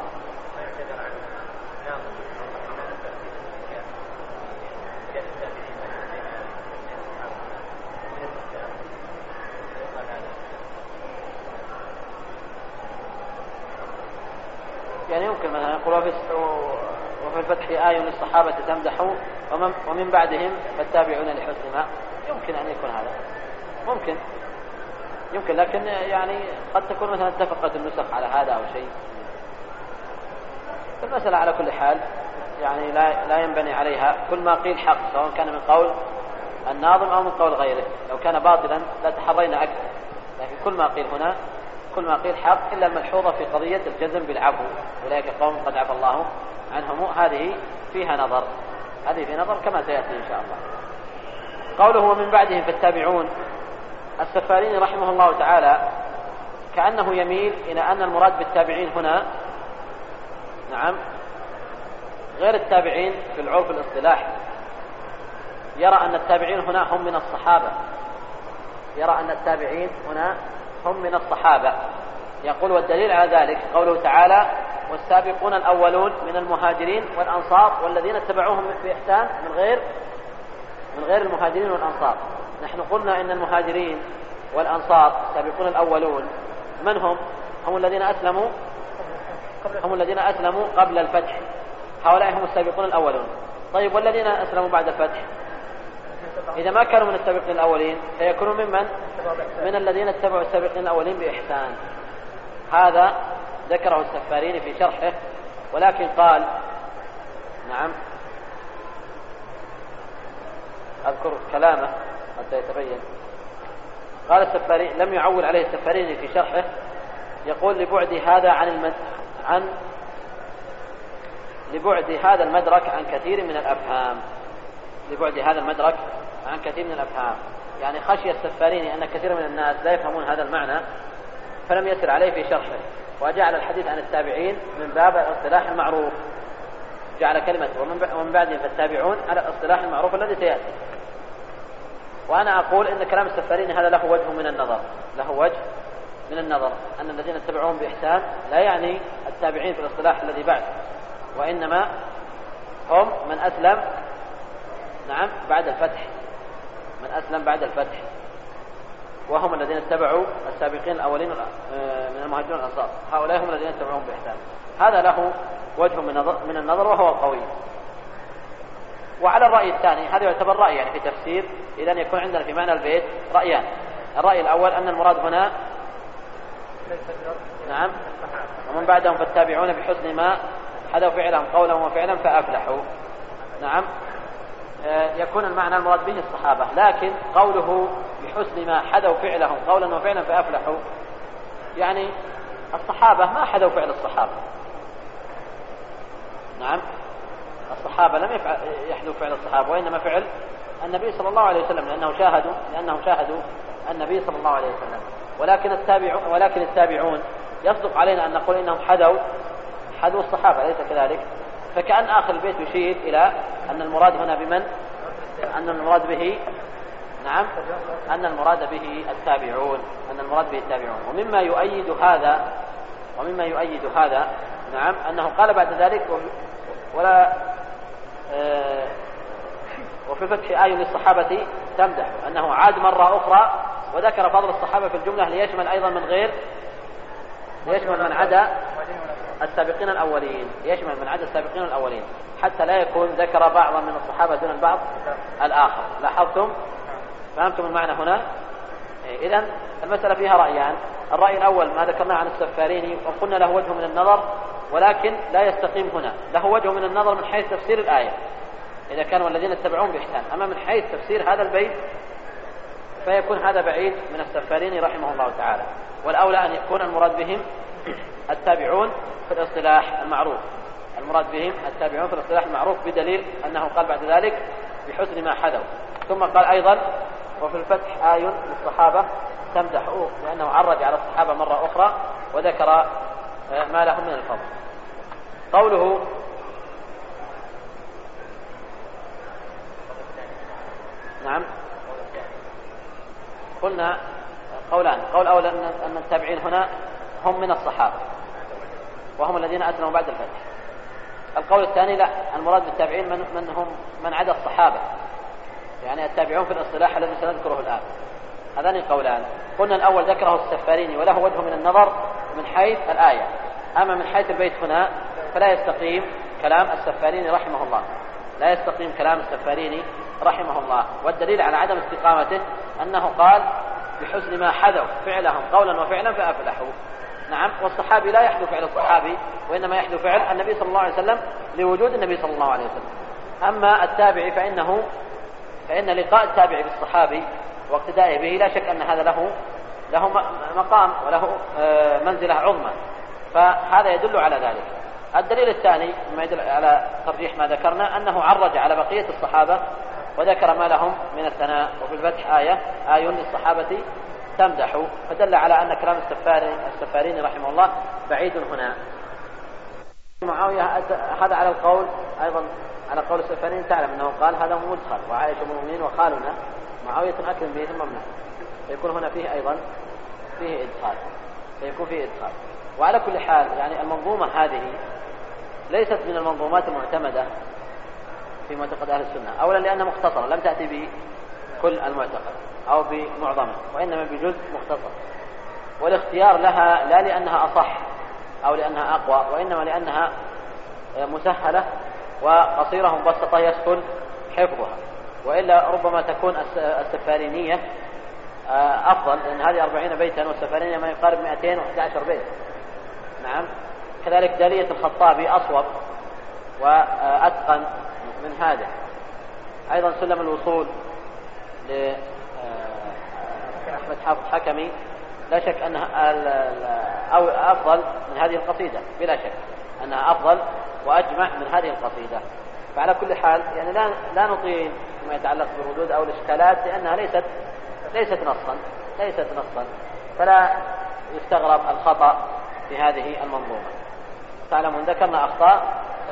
يعني يمكن مثلا يقول وفي وفي الفتح آية للصحابة تمدحوا ومن, ومن بعدهم فالتابعون لحسن ما، يمكن أن يكون هذا ممكن يمكن لكن يعني قد تكون مثلا اتفقت النسخ على هذا أو شيء. المسألة على كل حال يعني لا, لا ينبني عليها كل ما قيل حق، سواء كان من قول الناظم أو من قول غيره. لو كان باطلا لا تحرينا أكثر، لكن كل ما قيل هنا كل ما قيل حق إلا الملحوظة في قضية الجزم بالعفو، أولئك قوم قد عفى الله عنهم، هذه فيها نظر، هذه في نظر كما سيأتي إن شاء الله. قوله ومن بعدهم فالتابعون، السفاريني رحمه الله تعالى كأنه يميل إلى أن المراد بالتابعين هنا نعم غير التابعين في العرف الاصطلاحي، يرى أن التابعين هنا هم من الصحابة، يرى أن التابعين هنا هم من الصحابة. يقول والدليل على ذلك قوله تعالى والسابقون الأولون من المهاجرين والأنصار والذين اتبعوهم بإحسان من غير من غير المهاجرين والأنصار. نحن قلنا إن المهاجرين والأنصار السابقون الأولون من هم؟ هم الذين أسلموا هم الذين أسلموا قبل الفتح، هؤلاء هم السابقون الأولون. طيب والذين أسلموا بعد الفتح إذا ما كانوا من السابقين الأولين فيكونوا ممن من الذين اتبعوا السابقين الأولين بإحسان. هذا ذكره السفاريني في شرحه، ولكن قال نعم أذكر كلامه حتى يتبين. قال السفاريني لم يعول عليه السفاريني في شرحه، يقول لبعد هذا عن المد... عن لبعد هذا المدرك عن كثير من الأفهام، لبعد هذا المدرك عن كثير من الأفهام، يعني خشي السفاريني أن كثير من الناس لا يفهمون هذا المعنى فلم يسر عليه في شرحه، وجعل الحديث عن التابعين من باب الاصطلاح المعروف، جعل كلمة ومن بعدهم فالتابعون على الاصطلاح المعروف الذي سيأتي. وأنا أقول إن كلام السفاريني هذا له وجه من النظر، له وجه من النظر أن الذين اتبعوهم بإحسان لا يعني التابعين في الاصطلاح الذي بعد، وإنما هم من أسلم نعم بعد الفتح، من أسلم بعد الفتح، وهم الذين اتبعوا السابقين الأولين من المهاجرين والأنصار، هؤلاء هم الذين اتبعوهم بإحسان. هذا له وجه من النظر وهو قوي. وعلى الرأي الثاني هذا يعتبر رأي يعني في تفسير، إذن يكون عندنا في معنى البيت رأيان. الرأي الأول أن المراد هنا نعم ومن بعدهم فالتابعون بحسن ما حدوا فعلهم قولا وفعلا فأفلحوا، نعم يكون المعنى المراد به الصحابة، لكن قوله بحسن ما حدوا فعلهم قولا وفعلا فأفلحوا يعني الصحابة ما حدوا فعل الصحابة، نعم الصحابة لم يحدوا فعل الصحابة وإنما فعل النبي صلى الله عليه وسلم، لأنه شاهدوا لأنهم شاهدوا النبي صلى الله عليه وسلم. ولكن التابعون ولكن التابعون يصدق علينا أن نقول إنهم حدوا حدوا الصحابة، أليس كذلك؟ فكأن آخر البيت يشير إلى أن المراد هنا بمن؟ أن المراد به نعم أن المراد به التابعون، أن المراد به التابعون. ومما يؤيد هذا ومما يؤيد هذا نعم أنه قال بعد ذلك ولا آه وفي الفتح آية للصحابة تمدح، أنه عاد مرة أخرى وذكر فضل الصحابة في الجملة ليشمل أيضا من غير ليشمل من عدا السابقين الأولين، يشمل من عدا السابقين الأولين، حتى لا يكون ذكر بعضا من الصحابة دون البعض الآخر. لاحظتم؟ فهمتم المعنى هنا؟ إذن المسألة فيها رأيان. الرأي الأول ما ذكرناه عن السفاريني وقلنا له وجه من النظر، ولكن لا يستقيم هنا، له وجه من النظر من حيث تفسير الآية إذا كانوا الذين اتبعون بإحسان، أما من حيث تفسير هذا البيت فيكون هذا بعيد من السفاريني رحمه الله تعالى. والأولى أن يكون المراد بهم التابعون في الاصطلاح المعروف، المراد بهم التابعون في الاصطلاح المعروف، بدليل أنه قال بعد ذلك بحسن ما حدوا، ثم قال أيضا وفي الفتح آي للصحابة تمدحوا، لأنه عرج على الصحابة مرة أخرى وذكر ما لهم من الفضل. قوله نعم قلنا قولان، قول أول أن التابعين هنا هم من الصحابة وهم الذين أسلموا بعد الفتح. القول الثاني لا، المراد بالتابعين من, من هم من عدا الصحابة، يعني التابعون في الاصطلاح الذي سنذكره الآن. هذان قولان. قلنا الأول ذكره السفاريني وله وجه من النظر من حيث الآية، أما من حيث البيت هنا فلا يستقيم كلام السفاريني رحمه الله، لا يستقيم كلام السفاريني رحمه الله. والدليل على عدم استقامته أنه قال بحسن ما حذوا فعلهم قولا وفعلا فأفلحوا. نعم، والصحابي لا يحذو فعل الصحابي، وإنما يحذو فعل النبي صلى الله عليه وسلم لوجود النبي صلى الله عليه وسلم. أما التابعي فإنه فإن لقاء التابعي بالصحابي واقتدائه به لا شك أن هذا له له مقام وله منزلة عظمى، فهذا يدل على ذلك. الدليل الثاني مما يدل على ترجيح ما ذكرنا أنه عرج على بقية الصحابة وذكر ما لهم من الثناء، وفي الفتح آية آي للصحابة تمدح، فدل على أن كلام السفارين السفارين رحمه الله بعيد هنا. معاوية هذا على القول أيضا على قول السفارين، تعلم أنه قال هذا هو مدخل وعائشة المؤمنين وخالنا معاوية أكرم به ثم ممنع، فيكون هنا فيه أيضا فيه إدخال فيكون فيه إدخال. وعلى كل حال يعني المنظومة هذه ليست من المنظومات المعتمدة في معتقد أهل السنة، أولا لأنها مختصرة لم تأتي بكل المعتقد أو بمعظمه، وإنما بجزء مختصر، والاختيار لها لا لأنها أصح أو لأنها أقوى، وإنما لأنها مسهلة وقصيرة مبسطة يسهل حفظها، وإلا ربما تكون السفارينية أفضل، لأن هذه أربعين بيتا والسفارينية ما يقارب مئتين وأحد عشر بيت. نعم، كذلك دالية الخطابي أصوب وأتقن من هذا. أيضا سلم الوصول لأحمد حافظ حكمي لا شك أنها أو أفضل من هذه القصيدة، بلا شك أنها أفضل وأجمع من هذه القصيدة. فعلى كل حال يعني لا لا نطيل فيما يتعلق بالردود أو الإشكالات، لأنها ليست ليست نصا ليست نصا فلا يستغرب الخطأ في هذه المنظومة. تعلمون ذكرنا أخطاء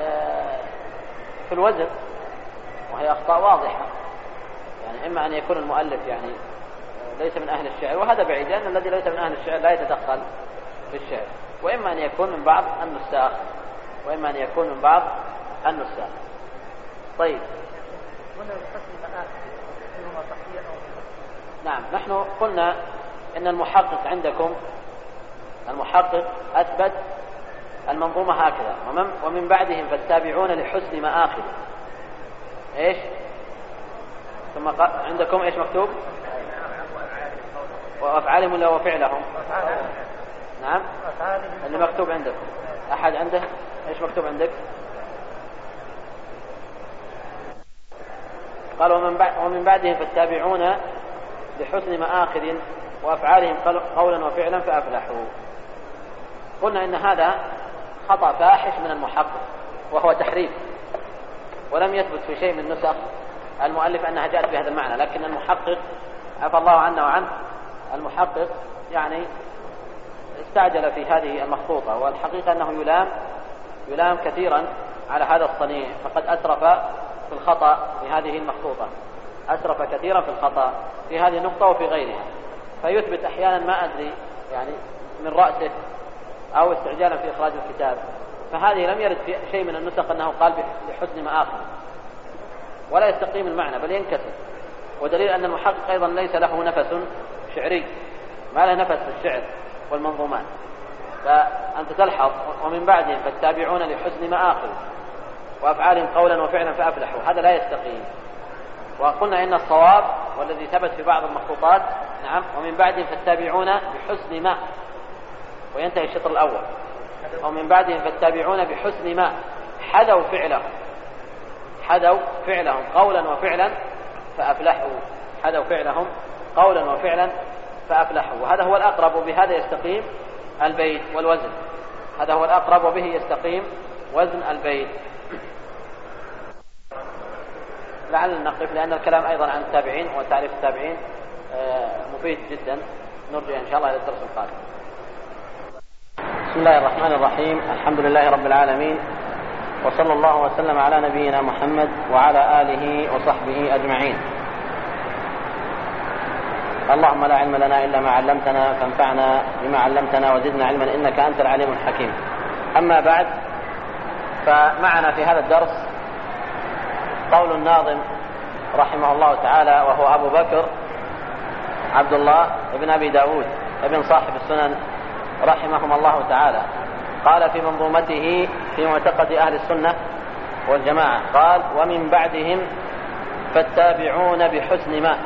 في الوزن وهي أخطاء واضحة، يعني إما أن يكون المؤلف يعني ليس من أهل الشعر، وهذا بعيد لأن الذي ليس من أهل الشعر لا يتدخل في الشعر، وإما أن يكون من بعض النساخ وإما أن يكون من بعض النساخ. طيب، نعم، نحن قلنا إن المحقق عندكم المحقق أثبت المنظومة هكذا، ومن بعدهم فالتابعون لحسن مآخذ إيش؟ ثم عندكم إيش مكتوب؟ وأفعالهم ولا وفعلهم؟ نعم، اللي مكتوب عندكم أحد عنده إيش مكتوب عندك؟ قال ومن, بعد ومن بعدهم فالتابعون لحسن مآخذ وأفعالهم قولا وفعلا فأفلحوا. قلنا إن هذا خطأ فاحش من المحقق وهو تحريف، ولم يثبت في شيء من نسخ المؤلف أنها جاءت بهذا المعنى، لكن المحقق عفى الله عنا وعنه المحقق يعني استعجل في هذه المخطوطة، والحقيقة أنه يلام يلام كثيرا على هذا الصنيع، فقد أسرف في الخطأ في هذه المخطوطة، أسرف كثيرا في الخطأ في هذه النقطة وفي غيرها، فيثبت أحيانا ما أدري يعني من رأسه أو استعجالا في إخراج الكتاب. فهذه لم يرد في شيء من النسخ أنه قال بحسن مآخذ، ولا يستقيم المعنى بل ينكسر، ودليل أن المحقق أيضا ليس له نفس شعري، ما له نفس في الشعر والمنظومات. فأنت تلحظ ومن بعدهم فالتابعون لحسن مآخذ وأفعالهم قولا وفعلا فأفلحوا، هذا لا يستقيم. وقلنا إن الصواب والذي ثبت في بعض المخطوطات نعم ومن بعدهم فالتابعون بحسن ما، وينتهي الشطر الأول، ومن بعدهم فالتابعون بحسن ما حذوا فعلهم حذوا فعلهم قولا وفعلا فأفلحوا حذوا فعلهم قولا وفعلا فأفلحوا. وهذا هو الأقرب، وبهذا يستقيم البيت والوزن، هذا هو الأقرب وبه يستقيم وزن البيت. لعل نقف لأن الكلام أيضا عن التابعين وتعريف التابعين مفيد جدا، نرجع إن شاء الله إلى الدرس القادم. بسم الله الرحمن الرحيم، الحمد لله رب العالمين، وصلى الله وسلم على نبينا محمد وعلى آله وصحبه أجمعين. اللهم لا علم لنا إلا ما علمتنا فانفعنا بما علمتنا وزدنا علما إنك أنت العليم الحكيم. أما بعد، فمعنا في هذا الدرس قول الناظم رحمه الله تعالى، وهو أبو بكر عبد الله ابن أبي داود ابن صاحب السنن رحمهم الله تعالى، قال في منظومته في معتقد أهل السنة والجماعة، قال: ومن بعدهم فالتابعون بحسن ما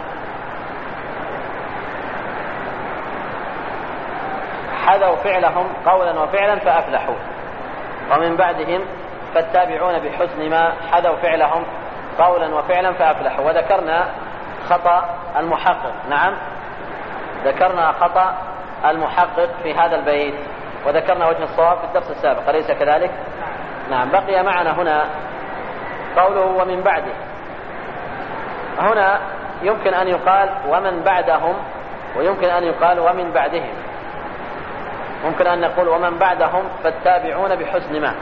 حذوا فعلهم قولا وفعلا فأفلحوا. ومن بعدهم فالتابعون بحسن ما حذوا فعلهم قولا وفعلا فأفلحوا. وذكرنا خطأ المحقق، نعم ذكرنا خطأ المحقق في هذا البيت، وذكرنا وجه الصواب في الدرس السابق، أليس كذلك؟ نعم. بقي معنا هنا قوله ومن بعده. هنا يمكن أن يقال ومن بعدهم، ويمكن أن يقال ومن بعدهم. ممكن أن نقول ومن بعدهم فالتابعون بحسن ما،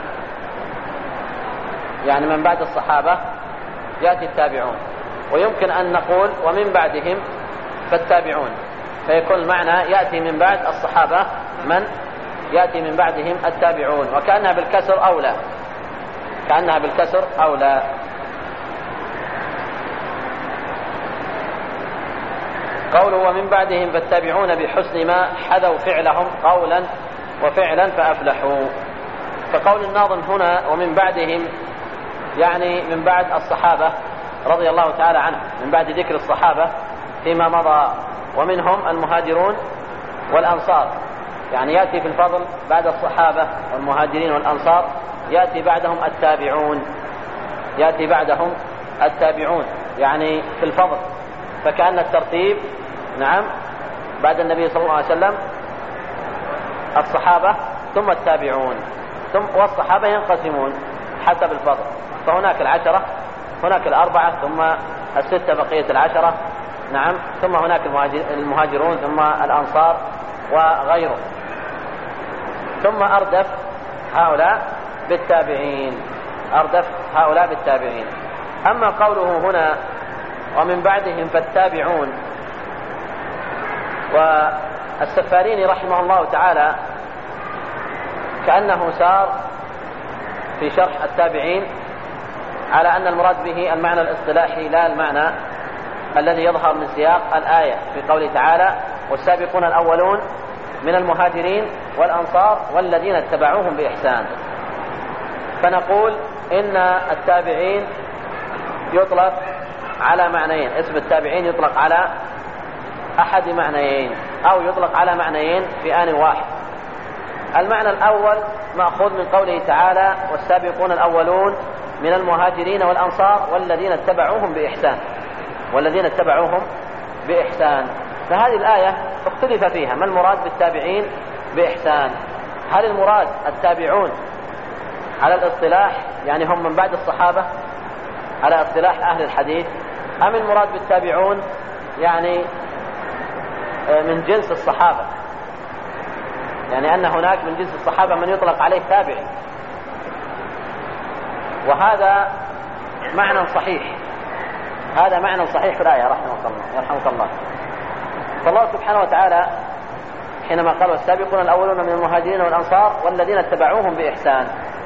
يعني من بعد الصحابة يأتي التابعون. ويمكن أن نقول ومن بعدهم فالتابعون، فيكون المعنى يأتي من بعد الصحابة من يأتي من بعدهم التابعون، وكأنها بالكسر أولى، كأنها بالكسر أولى. قوله ومن بعدهم فالتابعون بحسن ما حذوا فعلهم قولا وفعلا فأفلحوا. فقول الناظم هنا ومن بعدهم يعني من بعد الصحابة رضي الله تعالى عنهم، من بعد ذكر الصحابة فيما مضى، ومنهم المهاجرون والأنصار، يعني يأتي في الفضل بعد الصحابة والمهاجرين والأنصار يأتي بعدهم التابعون، يأتي بعدهم التابعون يعني في الفضل. فكأن الترتيب نعم بعد النبي صلى الله عليه وسلم الصحابة ثم التابعون، ثم والصحابة ينقسمون حسب الفضل، فهناك العشرة، هناك الأربعة، ثم الستة بقية العشرة، نعم، ثم هناك المهاجرون، ثم الأنصار وغيره، ثم أردف هؤلاء بالتابعين، أردف هؤلاء بالتابعين. أما قوله هنا ومن بعدهم فالتابعون، والسفاريني رحمه الله تعالى كأنه سار في شرح التابعين على أن المراد به المعنى الاصطلاحي لا المعنى الذي يظهر من سياق الآية في قوله تعالى والسابقون الأولون من المهاجرين والأنصار والذين اتبعوهم بإحسان. فنقول إن التابعين يطلق على معنيين، اسم التابعين يطلق على أحد معنيين أو يطلق على معنيين في آن واحد. المعنى الأول مأخوذ من قوله تعالى والسابقون الأولون من المهاجرين والأنصار والذين اتبعوهم بإحسان، والذين اتبعوهم بإحسان. فهذه الآية اختلف فيها ما المراد بالتابعين بإحسان، هل المراد التابعون على الاصطلاح يعني هم من بعد الصحابة على اصطلاح أهل الحديث، أم المراد بالتابعون يعني من جنس الصحابة، يعني أن هناك من جنس الصحابة من يطلق عليه تابعي. وهذا معنى صحيح، هذا معنى صحيح في الآية رحمه الله يرحمك الله. فالله سبحانه وتعالى حينما قال والسابقون الأولون من المهاجرين والأنصار والذين اتبعوهم بإحسان،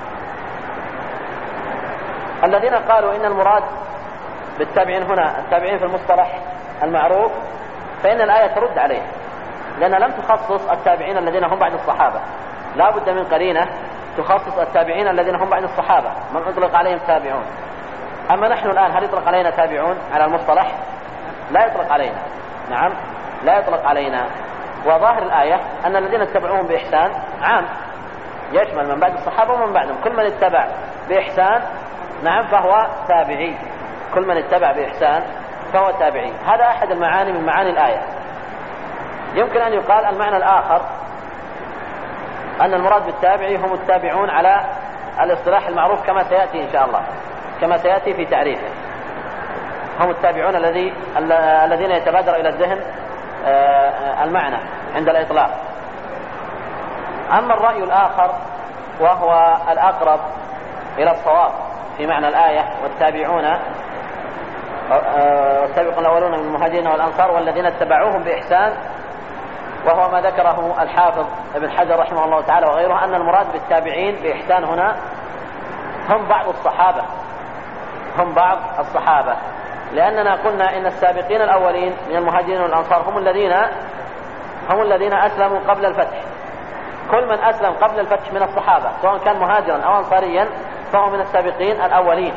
الذين قالوا إن المراد بالتابعين هنا التابعين في المصطلح المعروف، فإن الآية ترد عليه، لأن لم تخصص التابعين الذين هم بعد الصحابة، لا بد من قرينة تخصص التابعين الذين هم بعد الصحابة من أطلق عليهم تابعون. أما نحن الآن هل يطلق علينا تابعون على المصطلح؟ لا يطلق علينا، نعم لا يطلق علينا. وظاهر الآية أن الذين اتبعوهم بإحسان عام، يشمل من بعد الصحابة ومن بعدهم، كل من اتبع بإحسان نعم فهو تابعي، كل من اتبع بإحسان فهو تابعي. هذا أحد المعاني من معاني الآية. يمكن أن يقال المعنى الآخر أن المراد بالتابعي هم التابعون على الاصطلاح المعروف كما سيأتي إن شاء الله، كما سيأتي في تعريفه، هم التابعون الذي الذين يتبادر إلى الذهن المعنى عند الإطلاق. أما الرأي الآخر وهو الأقرب إلى الصواب في معنى الآية والتابعون والسابقون الأولون من المهاجرين والأنصار والذين اتبعوهم بإحسان، وهو ما ذكره الحافظ ابن حجر رحمه الله تعالى وغيره، أن المراد بالتابعين بإحسان هنا هم بعض الصحابة، هم بعض الصحابة، لأننا قلنا إن السابقين الأولين من المهاجرين والأنصار هم الذين هم الذين أسلموا قبل الفتح، كل من أسلم قبل الفتح من الصحابة سواء كان مهاجرا أو أنصاريا فهو من السابقين الأولين.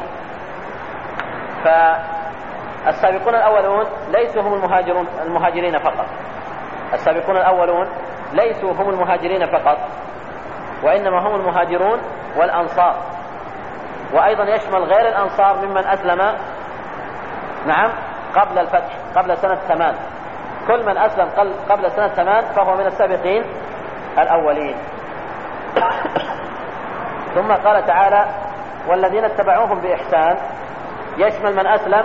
فالسابقون الأولون ليسوا هم المهاجرون المهاجرين فقط، السابقون الأولون ليسوا هم المهاجرين فقط، وإنما هم المهاجرون والأنصار، وأيضا يشمل غير الأنصار ممن أسلم نعم قبل الفتح قبل سنة ثمان. كل من أسلم قبل سنة ثمان فهو من السابقين الأولين. ثم قال تعالى والذين اتبعوهم بإحسان يشمل من أسلم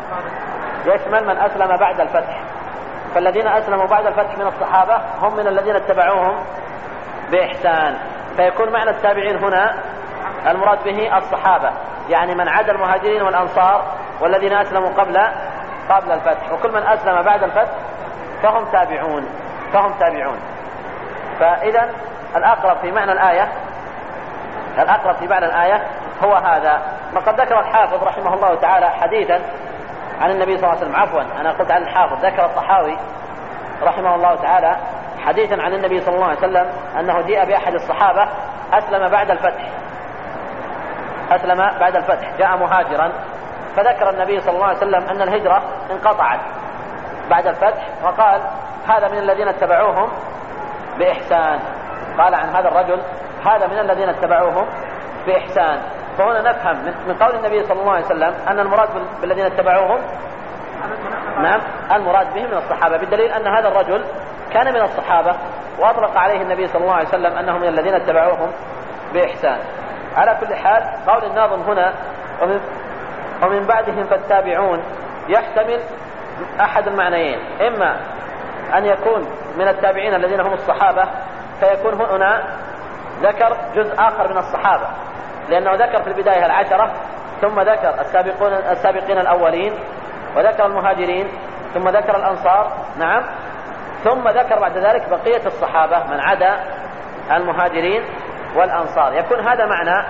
يشمل من أسلم بعد الفتح، فالذين أسلموا بعد الفتح من الصحابة هم من الذين اتبعوهم بإحسان، فيكون معنى التابعين هنا المراد به الصحابة، يعني من عدا المهاجرين والأنصار والذين أسلموا قبل قبل الفتح، وكل من أسلم بعد الفتح فهم تابعون فهم تابعون. فإذا الأقرب في معنى الآية الأقرب في معنى الآية هو هذا. وقد ذكر الحافظ رحمه الله تعالى حديثا عن النبي صلى الله عليه وسلم، عفوا أنا قلت عن الحافظ، ذكر الطحاوي رحمه الله تعالى حديثا عن النبي صلى الله عليه وسلم أنه جاء بأحد الصحابة أسلم بعد الفتح أسلم بعد الفتح جاء مهاجرا، فذكر النبي صلى الله عليه وسلم أن الهجرة انقطعت بعد الفتح، وقال هذا من الذين اتبعوهم بإحسان. قال عن هذا الرجل هذا من الذين اتبعوهم بإحسان. فهنا نفهم من قول النبي صلى الله عليه وسلم أن المراد بالذين اتبعوهم نعم المراد بهم من الصحابة، بالدليل أن هذا الرجل كان من الصحابة وأطلق عليه النبي صلى الله عليه وسلم أنهم من الذين اتبعوهم بإحسان. على كل حال قول الناظم هنا ومن, ومن بعدهم فالتابعون يحتمل أحد المعنيين، إما أن يكون من التابعين الذين هم الصحابة فيكون هنا ذكر جزء آخر من الصحابة، لأنه ذكر في البداية العشرة ثم ذكر السابقون السابقين الأولين وذكر المهاجرين ثم ذكر الأنصار نعم ثم ذكر بعد ذلك بقية الصحابة من عدا المهاجرين والأنصار. يكون هذا معنى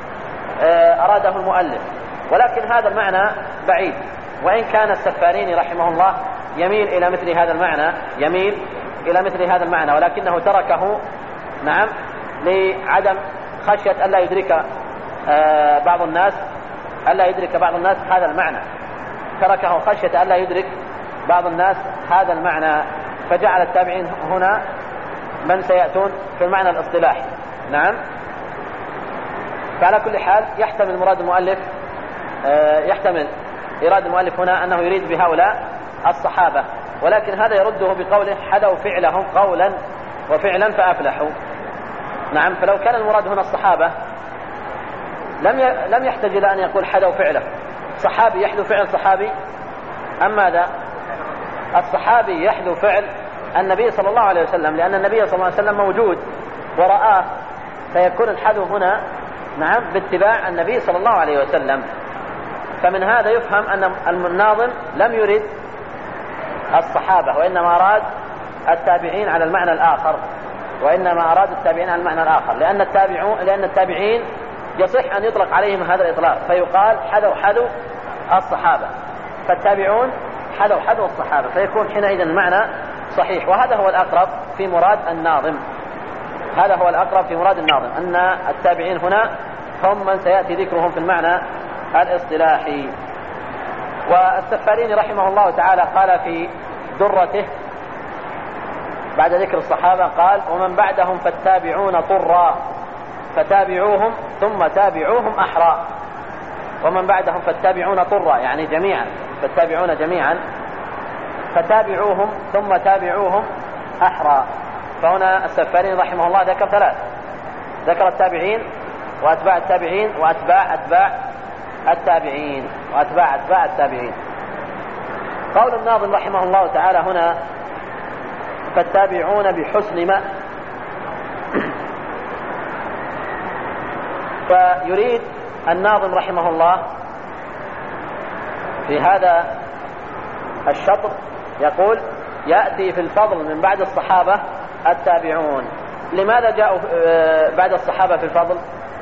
أراده المؤلف، ولكن هذا المعنى بعيد، وإن كان السفاريني رحمه الله يميل إلى مثل هذا المعنى يميل إلى مثل هذا المعنى ولكنه تركه نعم لعدم خشية ألا يدرك بعض الناس ألا يدرك بعض الناس هذا المعنى، تركه خشية ألا يدرك بعض الناس هذا المعنى، فجعل التابعين هنا من سيأتون في المعنى الاصطلاحي نعم. فعلى كل حال يحتمل مراد المؤلف يحتمل إرادة المؤلف هنا أنه يريد بهؤلاء الصحابة، ولكن هذا يرده بقوله حدوا فعلهم قولا وفعلا فأفلحوا نعم. فلو كان المراد هنا الصحابة لم لم يحتاج إلى أن يقول حدوا فعله، صحابي يحدو فعل صحابي أم ماذا؟ الصحابي يحدو فعل النبي صلى الله عليه وسلم، لأن النبي صلى الله عليه وسلم موجود ورآه، فيكون الحدو هنا نعم باتباع النبي صلى الله عليه وسلم. فمن هذا يفهم أن الناظم لم يرد الصحابة وإنما أراد التابعين على المعنى الآخر وإنما أراد التابعين على المعنى الآخر، لأن التابعون لأن التابعين يصح أن يطلق عليهم هذا الإطلاق، فيقال حدوا حدوا الصحابة، فالتابعون حدوا حدوا الصحابة، فيكون حينئذ المعنى صحيح. وهذا هو الأقرب في مراد الناظم هذا هو الأقرب في مراد الناظم أن التابعين هنا هم من سيأتي ذكرهم في المعنى الاصطلاحي. والسفاريني رحمه الله تعالى قال في درته بعد ذكر الصحابة قال ومن بعدهم فالتابعون طرا فتابعوهم ثم تابعوهم أحرى. ومن بعدهم فالتابعون طرا يعني جميعا، فالتابعون جميعا فتابعوهم ثم تابعوهم أحرى. فهنا السفاريني رحمه الله ذكر ثلاث، ذكر التابعين وأتباع التابعين وأتباع أتباع التابعين وأتباع أتباع التابعين. قول الناظم رحمه الله تعالى هنا فالتابعون بحسن ما، فيريد الناظم رحمه الله في هذا الشطر يقول يأتي في الفضل من بعد الصحابة التابعون. لماذا جاءوا بعد الصحابة في الفضل؟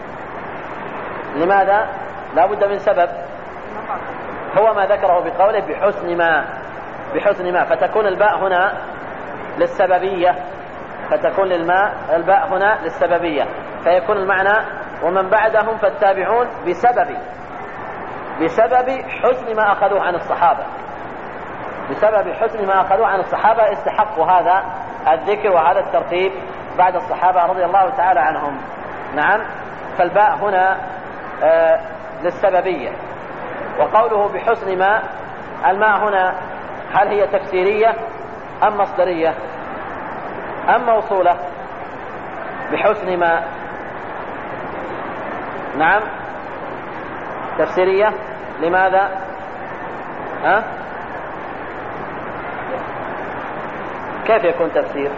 لماذا؟ لا بد من سبب، هو ما ذكره بقوله بحسن ما بحسن ما فتكون الباء هنا للسببية فتكون للماء الباء هنا للسببية، فيكون المعنى ومن بعدهم فالتابعون بسبب بسبب حسن ما أخذوه عن الصحابة، بسبب حسن ما أخذوه عن الصحابة استحقوا هذا الذكر وهذا الترتيب بعد الصحابة رضي الله تعالى عنهم. نعم، فالباء هنا آه للسببية. وقوله بحسن ما، الماء هنا هل هي تفسيرية أم مصدرية أم موصولة؟ بحسن ما، نعم تفسيرية. لماذا؟ ها؟ كيف يكون تفسير؟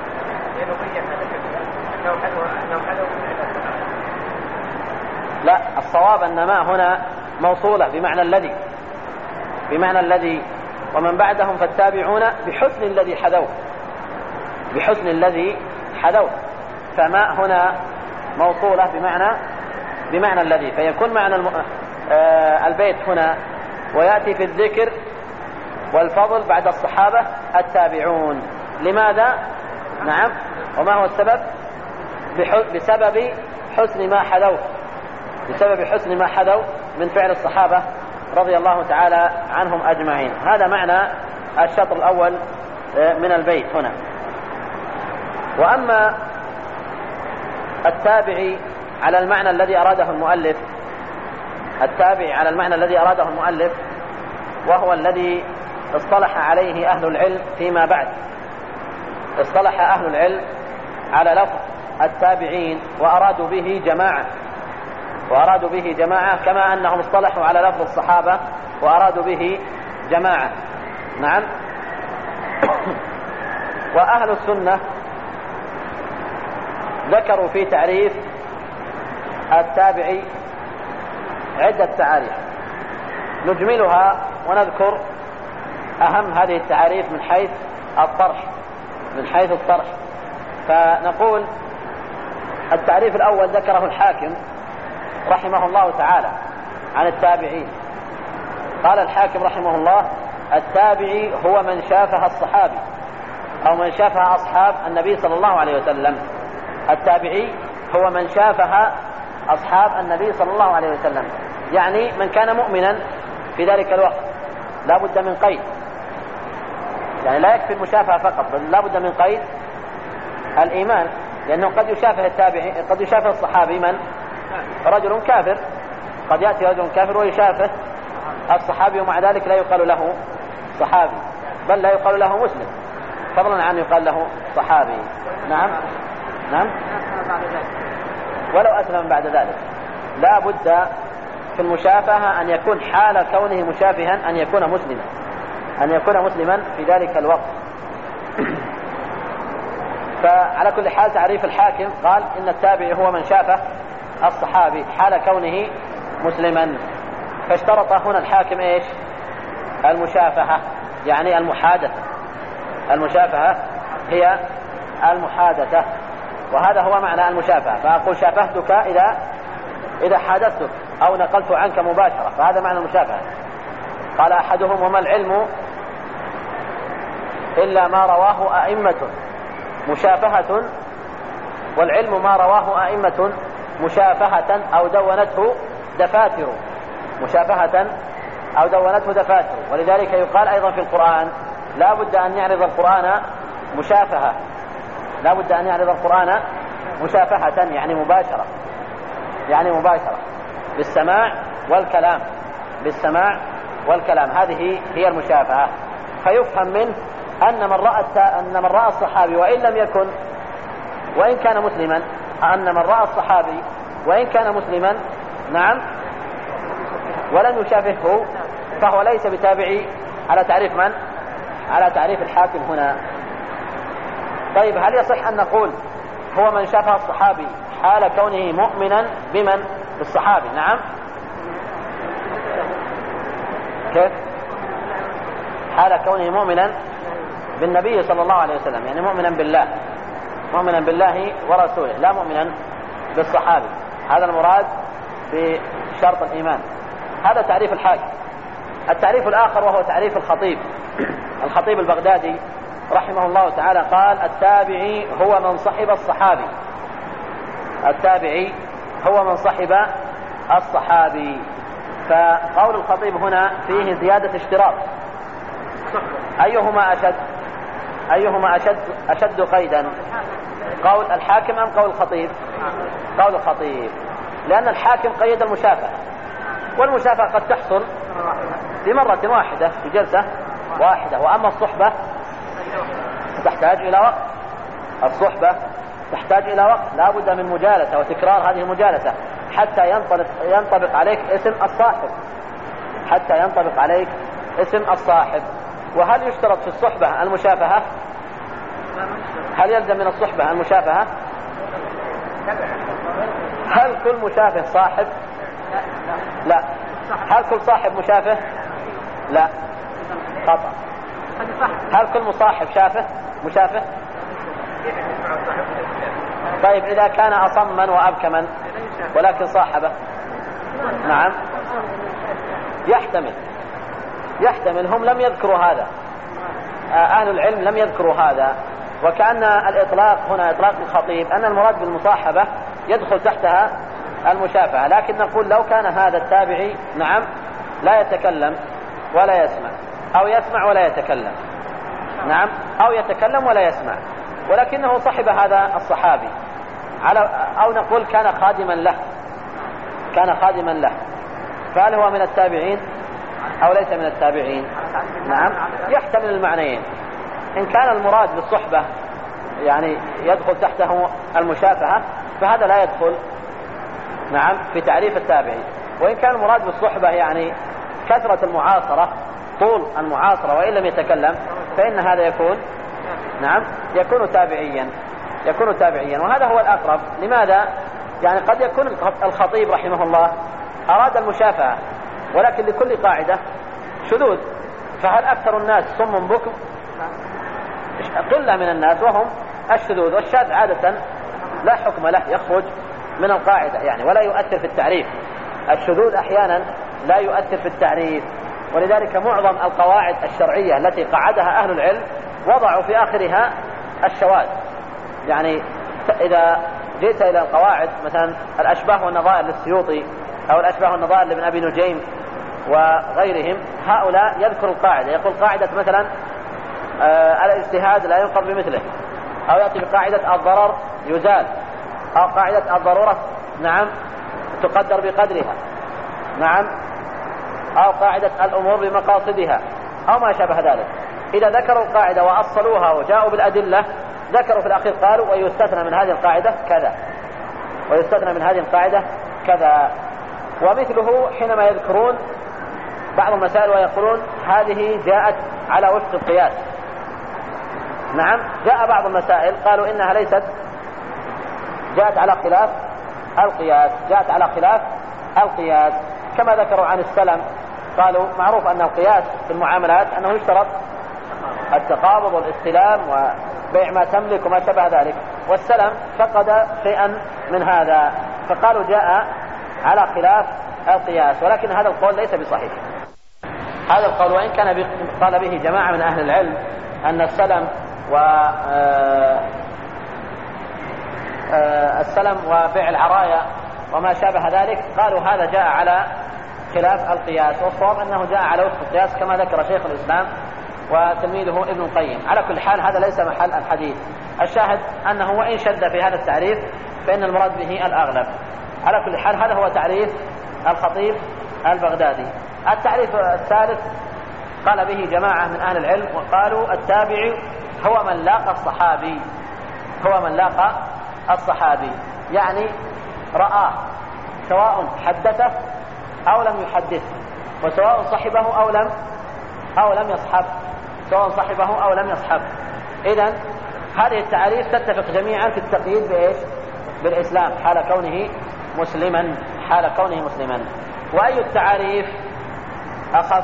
لا، الصواب أن ما هنا موصولة بمعنى الذي، بمعنى الذي ومن بعدهم فالتابعون بحسن الذي حذوه، بحسن الذي حذوه، فما هنا موصولة بمعنى بمعنى الذي، فيكون معنى الم... آه البيت هنا ويأتي في الذكر والفضل بعد الصحابة التابعون. لماذا؟ نعم، وما هو السبب؟ بح... بسبب حسن ما حذوه، بسبب حسن ما حذوا من فعل الصحابة رضي الله تعالى عنهم أجمعين. هذا معنى الشطر الأول من البيت هنا. وأما التابع على المعنى الذي أراده المؤلف، التابع على المعنى الذي أراده المؤلف وهو الذي اصطلح عليه أهل العلم فيما بعد، اصطلح أهل العلم على لفظ التابعين وأرادوا به جماعة، وأرادوا به جماعة كما أنهم اصطلحوا على لفظ الصحابة وأرادوا به جماعة. نعم. وأهل السنة ذكروا في تعريف التابع عدة تعاريف نجملها ونذكر أهم هذه التعاريف من حيث الطرح، من حيث الطرح. فنقول التعريف الأول ذكره الحاكم رحمه الله تعالى عن التابعين. قال الحاكم رحمه الله: التابعي هو من شافها الصحابي أو من شافها أصحاب النبي صلى الله عليه وسلم. التابعي هو من شافها أصحاب النبي صلى الله عليه وسلم، يعني من كان مؤمنا في ذلك الوقت. لا بد من قيد، يعني لا يكفي المشافهة فقط، بل لا بد من قيد الإيمان، لأنه قد يشافه التابعي، قد يشافه الصحابي من رجل كافر، قد يأتي رجل كافر ويشافه الصحابي ومع ذلك لا يقال له صحابي، بل لا يقال له مسلم، فضلا عن يقال له صحابي. نعم نعم ولو أسلم بعد ذلك. لا بد في المشافهة أن يكون حال كونه مشافها أن يكون مسلما، أن يكون مسلما في ذلك الوقت. فعلى كل حال تعريف الحاكم قال إن التابع هو من شافه الصحابي حال كونه مسلما. فاشترط هنا الحاكم إيش؟ المشافهة، يعني المحادثة. المشافهة هي المحادثة، وهذا هو معنى المشافهة. فأقول شافهتك إذا إذا حادثتك أو نقلت عنك مباشرة، فهذا معنى المشافهة. قال أحدهم: وما العلم إلا ما رواه أئمة مشافهة، والعلم ما رواه أئمة مشافهة أو دونته دفاتر، مشافهة أو دونته دفاتر. ولذلك يقال أيضا في القرآن: لا بد أن يعرض القرآن مشافهة، لا بد أن يعرض القرآن مشافهة، يعني مباشرة، يعني مباشرة بالسماع والكلام، بالسماع والكلام. هذه هي المشافهة. فيفهم منه أن من رأى أن من رأى الصحابي وإن لم يكن وإن كان مسلما، أن من رأى الصحابي وإن كان مسلما نعم ولم يشافهه فهو ليس بتابعي على تعريف من؟ على تعريف الحاكم هنا. طيب، هل يصح أن نقول هو من شافه الصحابي حال كونه مؤمنا بمن؟ بالصحابي. نعم. كيف؟ حال كونه مؤمنا بالنبي صلى الله عليه وسلم، يعني مؤمنا بالله، مؤمنا بالله ورسوله، لا مؤمنا بالصحابي. هذا المراد بشرط الإيمان. هذا تعريف الحاكم. التعريف الآخر وهو تعريف الخطيب، الخطيب البغدادي رحمه الله تعالى قال التابعي هو من صحب الصحابي. التابعي هو من صحب الصحابي. فقول الخطيب هنا فيه زيادة اشتراط. أيهما أشد أيهما أشد أشد قيدا، قول الحاكم أم قول الخطيب؟ قول الخطيب، لأن الحاكم قيد المشافهة، والمشافهة قد تحصل في مرة واحدة في جلسة واحدة، وأما الصحبة تحتاج إلى وقت. الصحبة تحتاج إلى وقت، لا بد من مجالسة وتكرار هذه المجالسة حتى ينطبق, ينطبق عليك اسم الصاحب حتى ينطبق عليك اسم الصاحب. وهل يشترط في الصحبة المشافهة؟ هل يلزم من الصحبة المشافهة؟ هل كل مشافه صاحب؟ لا. هل كل صاحب مشافه؟ لا، خطأ. هل كل مصاحب شافه مشافه؟ طيب إذا كان أصما وأبكما ولكن صاحبه؟ نعم، يحتمل يحتمل هم لم يذكروا هذا، أهل العلم لم يذكروا هذا. وكأن الإطلاق هنا إطلاق الخطيب أن المراد بالمصاحبة يدخل تحتها المشافهة، لكن نقول لو كان هذا التابعي نعم لا يتكلم ولا يسمع، أو يسمع ولا يتكلم، نعم، أو يتكلم ولا يسمع، ولكنه صحب هذا الصحابي، على أو نقول كان خادما له كان خادما له فهل هو من التابعين أو ليس من التابعين؟ نعم، يحتمل المعنيين. إن كان المراد بالصحبة يعني يدخل تحته المشافهة فهذا لا يدخل نعم في تعريف التابعي. وإن كان المراد بالصحبة يعني كثرة المعاصرة، طول المعاصرة وإن لم يتكلم، فإن هذا يكون نعم يكون تابعيا يكون تابعيا وهذا هو الأقرب. لماذا؟ يعني قد يكون الخطيب رحمه الله أراد المشافهة، ولكن لكل قاعدة شذوذ. فهل أكثر الناس صم بكم؟ قلة من الناس وهم الشذوذ، والشاذ عادة لا حكم له، يخرج من القاعدة يعني ولا يؤثر في التعريف. الشذوذ أحيانا لا يؤثر في التعريف، ولذلك معظم القواعد الشرعية التي قعدها أهل العلم وضعوا في آخرها الشواذ. يعني إذا جئت إلى القواعد مثلا الأشباه والنظائر للسيوطي أو الأشباه والنظائر لابن أبي نجيم وغيرهم، هؤلاء يذكر القاعدة، يقول قاعدة مثلا آه الاجتهاد لا ينقض بمثله، أو يأتي بقاعدة الضرر يزال، أو قاعدة الضرورة نعم تقدر بقدرها، نعم، أو قاعدة الأمور بمقاصدها أو ما شابه ذلك. إذا ذكروا القاعدة وأصلوها وجاءوا بالأدلة ذكروا في الأخير قالوا ويستثنى من هذه القاعدة كذا ويستثنى من هذه القاعدة كذا. ومثله حينما يذكرون بعض المسائل ويقولون هذه جاءت على وفق القياس. نعم، جاء بعض المسائل قالوا إنها ليست جاءت على خلاف القياس جاءت على خلاف القياس كما ذكروا عن السلم، قالوا معروف أن القياس في المعاملات أنه يشترط التقابض والاستلام وبيع ما تملك وما شابه ذلك، والسلم فقد شيئا من هذا، فقالوا جاء على خلاف القياس. ولكن هذا القول ليس بصحيح. هذا القول وإن كان قال به جماعة من أهل العلم أن السلم و السلم وبيع العرايا وما شابه ذلك، قالوا هذا جاء على خلاف القياس، والصواب أنه جاء على وفق القياس كما ذكر شيخ الإسلام وتلميذه ابن القيم. على كل حال هذا ليس محل الحديث، الشاهد أنه وإن شد في هذا التعريف فإن المراد به الأغلب. على كل حال هذا هو تعريف الخطيب البغدادي. التعريف الثالث قال به جماعة من أهل العلم وقالوا التابعي هو من لاقى الصحابي هو من لاقى الصحابي يعني رآه، سواء حدثه أو لم يحدث، وسواء صحبه أو لم أو لم يصحب سواء صحبه أو لم يصحب. إذن هذه التعريف تتفق جميعا في التقييد بإيش؟ بالإسلام حال كونه مسلما حال كونه مسلما. وأي التعريف أخف؟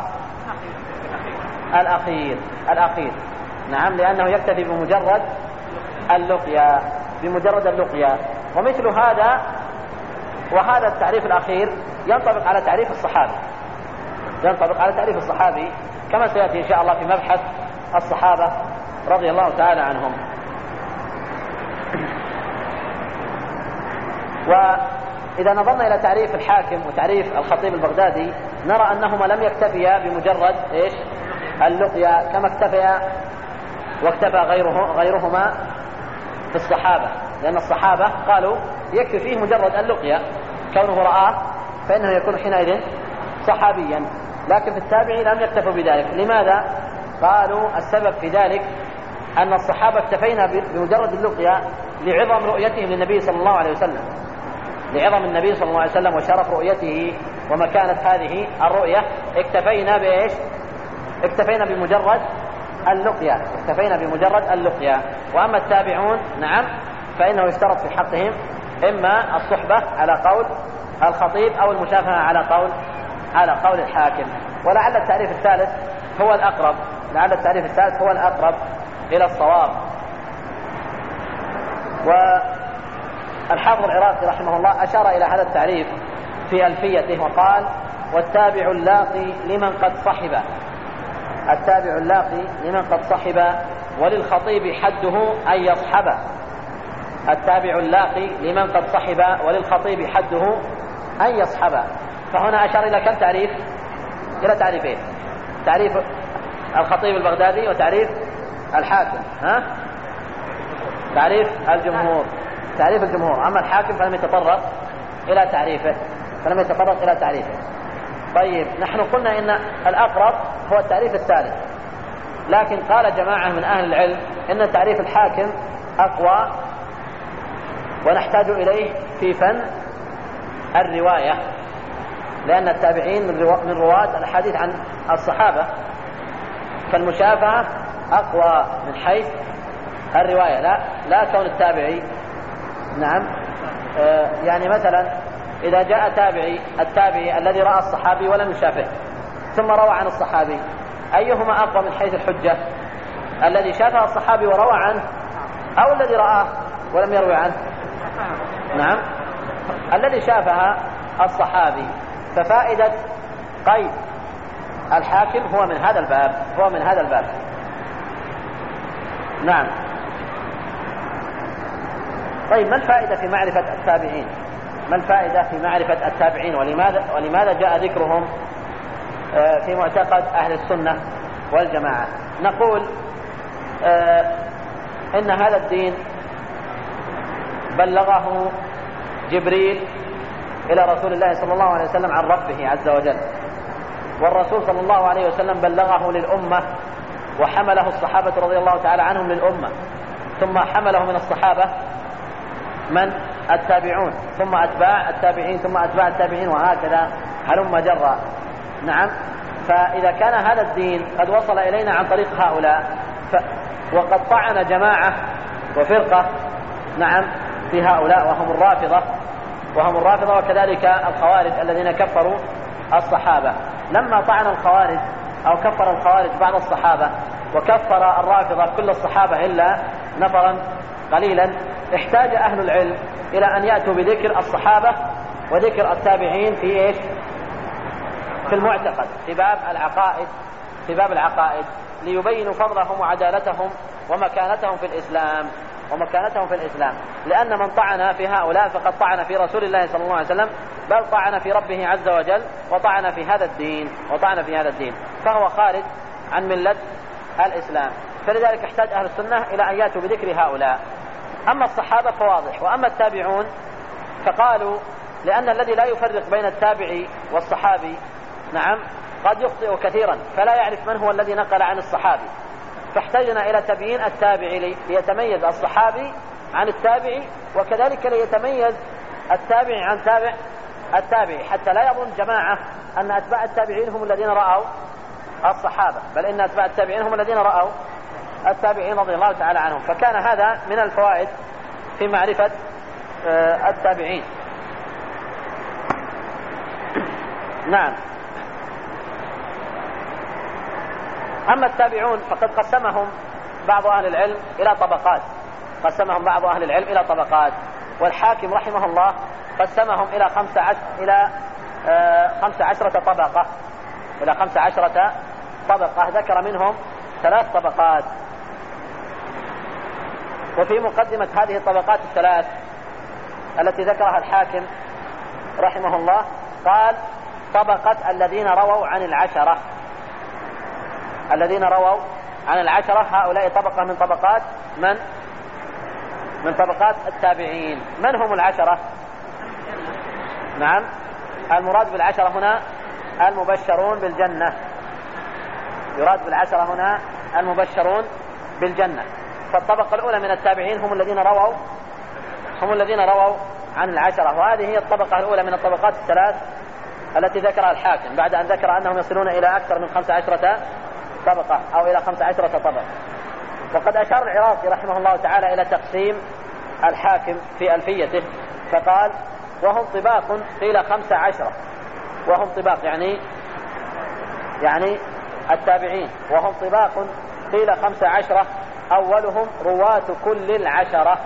الأخير الأخير نعم، لأنه يكتفي بمجرد اللقيا بمجرد اللقيا. ومثل هذا وهذا التعريف الأخير ينطبق على تعريف الصحابي ينطبق على تعريف الصحابي كما سيأتي إن شاء الله في مبحث الصحابة رضي الله تعالى عنهم. وإذا نظرنا إلى تعريف الحاكم وتعريف الخطيب البغدادي نرى أنهما لم يكتفيا بمجرد إيش اللقيا كما اكتفيا واكتفى غيره غيرهما في الصحابة، لأن الصحابة قالوا يكفي فيه مجرد اللقيا كونه رآه فإنه يكون حينئذ صحابيا، لكن في التابعي لم يكتفوا بذلك. لماذا؟ قالوا السبب في ذلك أن الصحابة اكتفينا بمجرد اللقيا لعظم رؤيتهم للنبي صلى الله عليه وسلم، لعظم النبي صلى الله عليه وسلم وشرف رؤيته ومكانة هذه الرؤية، اكتفينا بإيش؟ اكتفينا بمجرد اللقيا، اكتفينا بمجرد اللقيا. وأما التابعون نعم فإنه يشترط في حقهم إما الصحبة على قول الخطيب أو المشافهة على قول على قول الحاكم. ولعل التعريف الثالث هو الأقرب، لعل التعريف الثالث هو الأقرب إلى الصواب. والحافظ العراقي رحمه الله أشار إلى هذا التعريف في ألفيته وقال: والتابع اللاقي لمن قد صحب، التابع اللاقي لمن قد صحب وللخطيب حده أن يصحب، التابع اللاقي لمن قد صحب وللخطيب حده أن يصحب. فهنا أشار إلى كم تعريف؟ إلى تعريفين: تعريف الخطيب البغدادي وتعريف الحاكم، ها؟ تعريف الجمهور، تعريف الجمهور. أما الحاكم فلم يتطرق إلى تعريفه، فلم يتطرق إلى تعريفه. طيب نحن قلنا إن الأقرب هو التعريف الثالث، لكن قال جماعة من أهل العلم إن تعريف الحاكم أقوى ونحتاج إليه في فن الرواية، لأن التابعين من رواة الحديث عن الصحابة، فالمشافهة أقوى من حيث الرواية، لا لا كون التابعي. نعم آه يعني مثلا إذا جاء تابعي التابعي الذي رأى الصحابي ولم يشافه ثم روى عن الصحابي، أيهما أقوى من حيث الحجة؟ الذي شافه الصحابي وروى عنه أو الذي رآه ولم يروي عنه؟ نعم الذي شافها الصحابي. ففائدة قيد الحاكم هو من هذا الباب، هو من هذا الباب. نعم. طيب ما الفائدة في معرفة التابعين؟ ما الفائدة في معرفة التابعين ولماذا ولماذا جاء ذكرهم في معتقد أهل السنة والجماعة؟ نقول إن هذا الدين بلغه جبريل إلى رسول الله صلى الله عليه وسلم عن ربه عز وجل، والرسول صلى الله عليه وسلم بلغه للأمة وحمله الصحابة رضي الله تعالى عنهم للأمة، ثم حمله من الصحابة من التابعون، ثم أتباع التابعين، ثم أتباع التابعين، وهكذا هلم جرا. نعم. فإذا كان هذا الدين قد وصل إلينا عن طريق هؤلاء ف... وقد طعن جماعة وفرقة نعم في هؤلاء وهم الرافضة وهم الرافضة وكذلك الخوارج الذين كفروا الصحابة، لما طعن الخوارج أو كفر الخوارج بعض الصحابة وكفر الرافضة كل الصحابة إلا نفرا قليلا، احتاج أهل العلم إلى أن يأتوا بذكر الصحابة وذكر التابعين في إيش؟ في المعتقد، في باب العقائد، في باب العقائد ليبينوا فضلهم وعدالتهم ومكانتهم في الإسلام ومكانتهم في الإسلام. لأن من طعن في هؤلاء فقد طعن في رسول الله صلى الله عليه وسلم، بل طعن في ربه عز وجل، وطعن في هذا الدين وطعن في هذا الدين فهو خارج عن ملة الإسلام. فلذلك احتاج أهل السنة إلى أن يأتوا بذكر هؤلاء. أما الصحابة فواضح، وأما التابعون فقالوا لأن الذي لا يفرق بين التابعي والصحابي نعم قد يخطئ كثيرا فلا يعرف من هو الذي نقل عن الصحابي، فاحتاجنا إلى تبيين التابعي ليتميز الصحابي عن التابعي، وكذلك ليتميز التابعي عن تابع التابعي، حتى لا يظن جماعة أن أتباع التابعين هم الذين رأوا الصحابة، بل إن أتباع التابعين هم الذين رأوا التابعين رضي الله تعالى عنهم. فكان هذا من الفوائد في معرفة التابعين. نعم. أما التابعون فقد قسمهم بعض أهل العلم إلى طبقات، قسمهم بعض أهل العلم إلى طبقات، والحاكم رحمه الله قسمهم إلى خمس عشر إلى خمس عشرة طبقة، إلى خمس عشرة طبقة، ذكر منهم ثلاث طبقات. وفي مقدمة هذه الطبقات الثلاث التي ذكرها الحاكم رحمه الله قال طبقة الذين رووا عن العشرة. الذين رووا عن العشرة هؤلاء طبقة من طبقات من؟ من طبقات التابعين. من هم العشرة؟ نعم، المراد بالعشرة هنا المبشرون بالجنة. يراد بالعشرة هنا المبشرون بالجنة. فالطبقة الأولى من التابعين هم الذين رووا هم الذين رووا عن العشرة، وهذه هي الطبقة الأولى من الطبقات الثلاث التي ذكرها الحاكم بعد أن ذكر أنهم يصلون إلى أكثر من خمس عشرة طبقة أو إلى خمس عشرة طبقة. وقد أشار العراقي رحمه الله تعالى إلى تقسيم الحاكم في ألفيته فقال وهم طباق قيل خمس عشرة. وهم طباق يعني يعني التابعين. وهم طباق قيل خمس عشرة أولهم رواة كل العشرة.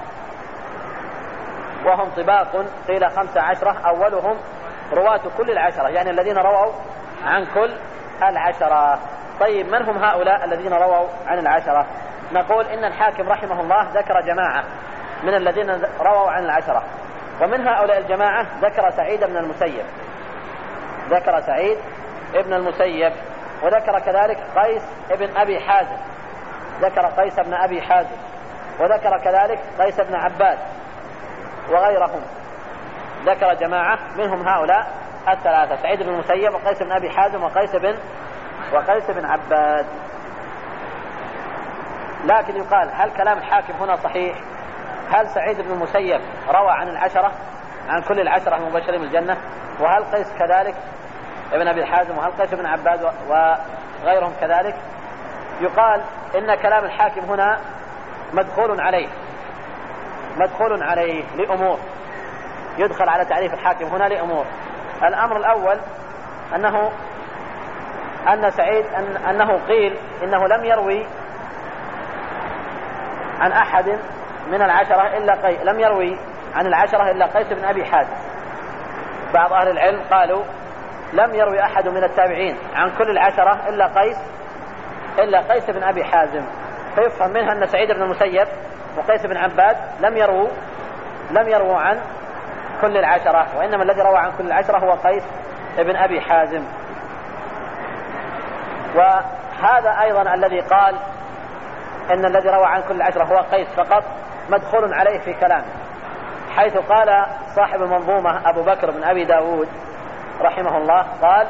وهم طباق قيل خمس عشرة أولهم رواة كل العشرة، يعني الذين رووا عن كل العشرة. طيب من هم هؤلاء الذين رووا عن العشرة؟ نقول إن الحاكم رحمه الله ذكر جماعة من الذين رووا عن العشرة، ومن هؤلاء الجماعة ذكر سعيد بن المسيب ذكر سعيد ابن المسيب وذكر كذلك قيس ابن أبي حازم ذكر قيس بن أبي حازم وذكر كذلك قيس بن عباد وغيرهم. ذكر جماعة منهم هؤلاء الثلاثة سعيد بن المسيب وقيس بن أبي حازم وقيس بن وقيس بن عباد. لكن يقال هل كلام الحاكم هنا صحيح؟ هل سعيد بن المسيب روى عن العشرة عن كل العشرة المبشرين بالجنة؟ وهل قيس كذلك ابن أبي حازم؟ وهل قيس بن عباد وغيرهم كذلك؟ يقال إن كلام الحاكم هنا مدخول عليه مدخول عليه لأمور. يدخل على تعريف الحاكم هنا لأمور. الأمر الأول أنه أن سعيد أن أنه قيل إنه لم يروي عن أحد من العشرة إلا قيس لم يروي عن العشرة إلا قيس بن أبي حازم. بعض أهل العلم قالوا لم يروي أحد من التابعين عن كل العشرة إلا قيس إلا قيس بن أبي حازم، فيفهم منها أن سعيد بن المسيب وقيس بن عباد لم يروا لم يروا عن كل العشرة، وإنما الذي روى عن كل العشرة هو قيس بن أبي حازم. وهذا أيضا الذي قال إن الذي روى عن كل العشرة هو قيس فقط مدخول عليه في كلامه، حيث قال صاحب المنظومة أبو بكر بن أبي داود رحمه الله قال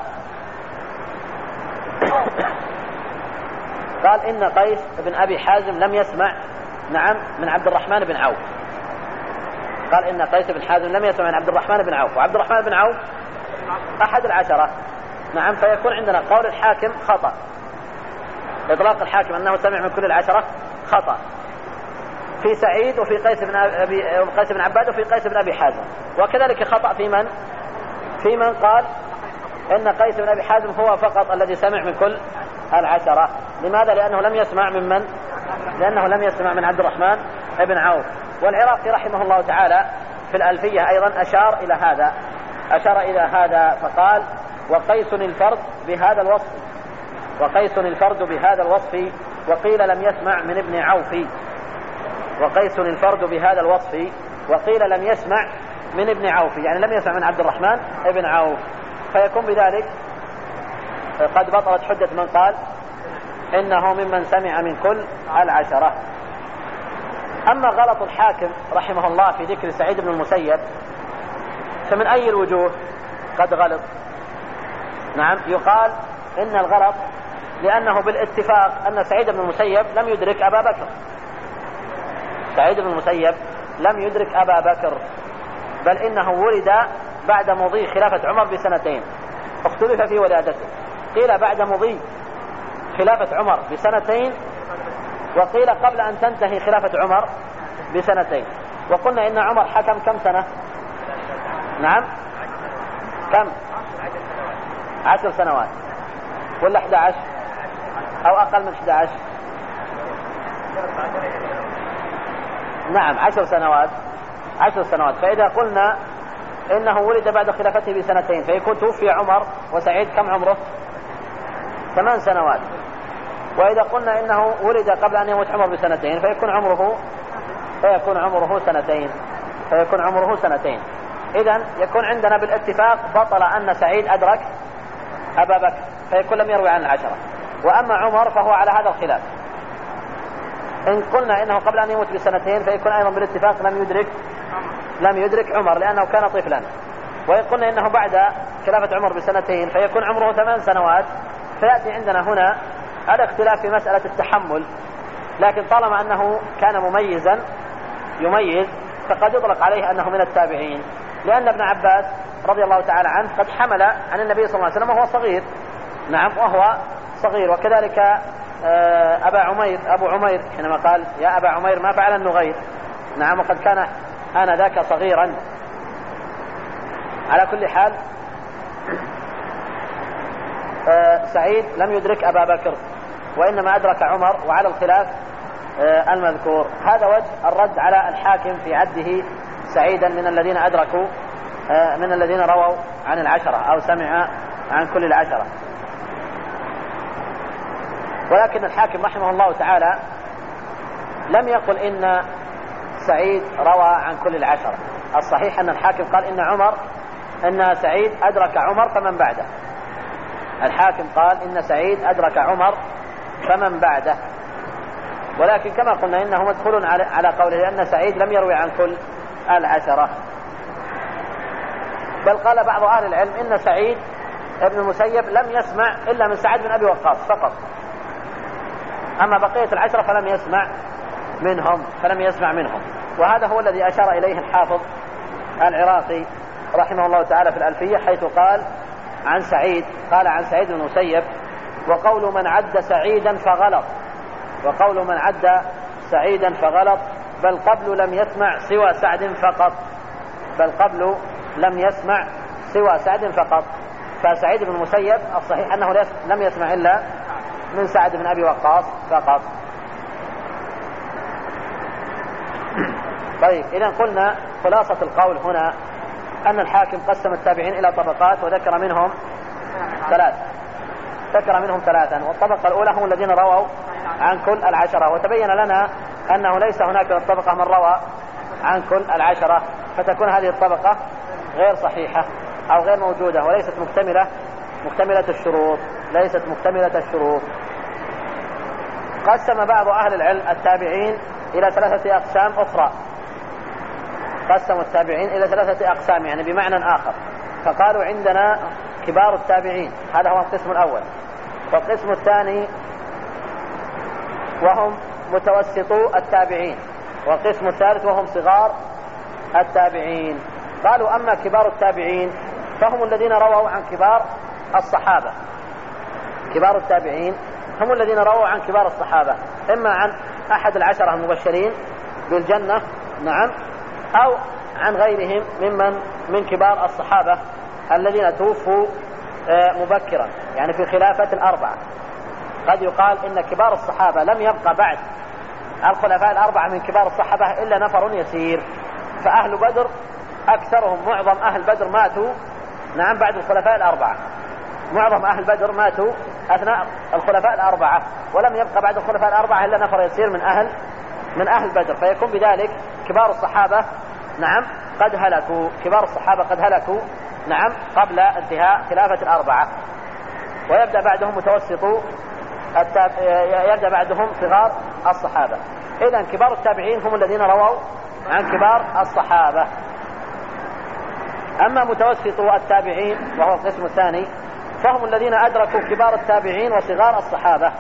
قال إن قيس بن أبي حازم لم يسمع نعم من عبد الرحمن بن عوف. قال إن قيس بن حازم لم يسمع من عبد الرحمن بن عوف، وعبد الرحمن بن عوف أحد العشرة. نعم، فيكون عندنا قول الحاكم خطأ، إطلاق الحاكم أنه سمع من كل العشرة خطأ في سعيد وفي قيس بن أبي قيس بن عباد وفي قيس بن أبي حازم، وكذلك خطأ في من في من قال إن قيس بن أبي حازم هو فقط الذي سمع من كل العشرة. لماذا؟ لأنه لم يسمع من من لأنه لم يسمع من عبد الرحمن بن عوف. والعراقي رحمه الله تعالى في الألفية أيضا أشار إلى هذا أشار إلى هذا فقال وقيس الفرد بهذا الوصف وقيس الفرد بهذا الوصف وقيل لم يسمع من ابن عوف وقيس الفرد بهذا الوصف وقيل لم يسمع من ابن عوف، يعني لم يسمع من عبد الرحمن بن عوف، فيكون بذلك قد بطلت حجة من قال إنه ممن سمع من كل العشرة. أما غلط الحاكم رحمه الله في ذكر سعيد بن المسيب فمن أي الوجوه قد غلط؟ نعم، يقال إن الغلط لأنه بالاتفاق أن سعيد بن المسيب لم يدرك أبا بكر سعيد بن المسيب لم يدرك أبا بكر، بل إنه ولد بعد مضي خلافة عمر بسنتين، اختلف في ولادته، قيل بعد مضي خلافة عمر بسنتين وقيل قبل أن تنتهي خلافة عمر بسنتين. وقلنا إن عمر حكم كم سنة؟ نعم، كم؟ عشر سنوات ولا أحد عشر أو أقل من أحد عشر؟ نعم، عشر سنوات عشر سنوات. فإذا قلنا إنه ولد بعد خلافته بسنتين فيكون توفي عمر وسعيد كم عمره؟ ثمان سنوات. وإذا قلنا إنه ولد قبل أن يموت عمر بسنتين فيكون عمره فيكون عمره سنتين فيكون عمره سنتين إذن يكون عندنا بالاتفاق بطل أن سعيد أدرك أبا بكر فيكون لم يروي عن العشرة. وأما عمر فهو على هذا الخلاف، إن قلنا إنه قبل أن يموت بسنتين فيكون أيضا بالاتفاق لم يدرك لم يدرك عمر لأنه كان طفلا. وإن قلنا إنه بعد خلافة عمر بسنتين فيكون عمره ثمان سنوات، فيأتي عندنا هنا الاختلاف في مسألة التحمل، لكن طالما أنه كان مميزا يميز فقد يطلق عليه أنه من التابعين، لأن ابن عباس رضي الله تعالى عنه قد حمل عن النبي صلى الله عليه وسلم وهو صغير. نعم وهو صغير. وكذلك أبا عمير أبو عمير حينما قال يا أبا عمير ما فعل النغير، نعم وقد كان آنذاك صغيرا. على كل حال سعيد لم يدرك أبا بكر وإنما أدرك عمر، وعلى الخلاف المذكور. هذا وجه الرد على الحاكم في عده سعيدا من الذين أدركوا من الذين رووا عن العشرة أو سمع عن كل العشرة. ولكن الحاكم رحمه الله تعالى لم يقل إن سعيد روى عن كل العشرة. الصحيح أن الحاكم قال إن عمر إن سعيد أدرك عمر فمن بعده. الحاكم قال إن سعيد أدرك عمر فمن بعده، ولكن كما قلنا إنه مدخول على قوله لأن سعيد لم يروي عن كل العشرة. بل قال بعض أهل العلم إن سعيد ابن المسيب لم يسمع إلا من سعد بن أبي وقاص فقط، أما بقية العشرة فلم يسمع منهم فلم يسمع منهم وهذا هو الذي أشار إليه الحافظ العراقي رحمه الله تعالى في الألفية، حيث قال عن سعيد قال عن سعيد بن المسيب وقول من عد سعيدا فغلط وقول من عد سعيدا فغلط بل قبل لم يسمع سوى سعد فقط بل قبل لم يسمع سوى سعد فقط. فسعيد بن المسيب الصحيح أنه لم يسمع إلا من سعد بن أبي وقاص فقط. طيب إذا قلنا خلاصة القول هنا أن الحاكم قسم التابعين إلى طبقات وذكر منهم ثلاث ذكر منهم ثلاثا والطبقة الأولى هم الذين رووا عن كل العشرة، وتبين لنا أنه ليس هناك في الطبقة من روى عن كل العشرة، فتكون هذه الطبقة غير صحيحة أو غير موجودة وليست مكتملة مكتملة الشروط ليست مكتملة الشروط. قسم بعض أهل العلم التابعين إلى ثلاثة أقسام أخرى قسموا التابعين إلى ثلاثة أقسام يعني بمعنى آخر، فقالوا عندنا كبار التابعين هذا هو القسم الأول، والقسم الثاني وهم متوسطو التابعين، والقسم الثالث وهم صغار التابعين. قالوا أما كبار التابعين فهم الذين رووا عن كبار الصحابة كبار التابعين هم الذين رووا عن كبار الصحابة إما عن أحد العشرة المبشرين بالجنة نعم أو عن غيرهم ممن من كبار الصحابة الذين توفوا مبكرا يعني في خلافة الأربعة. قد يقال إن كبار الصحابة لم يبقى بعد الخلفاء الأربعة من كبار الصحابة إلا نفر يسير، فأهل بدر أكثرهم معظم أهل بدر ماتوا نعم بعد الخلفاء الأربعة معظم أهل بدر ماتوا أثناء الخلفاء الأربعة، ولم يبقى بعد الخلفاء الأربعة إلا نفر يسير من أهل من أهل بدر، فيكون بذلك كبار الصحابة نعم قد هلكوا كبار الصحابة قد هلكوا نعم قبل انتهاء خلافة الأربعة، ويبدأ بعدهم متوسطو يبدأ بعدهم صغار الصحابة. إذن كبار التابعين هم الذين رووا عن كبار الصحابة. أما متوسطو التابعين وهو القسم الثاني فهم الذين أدركوا كبار التابعين وصغار الصحابة.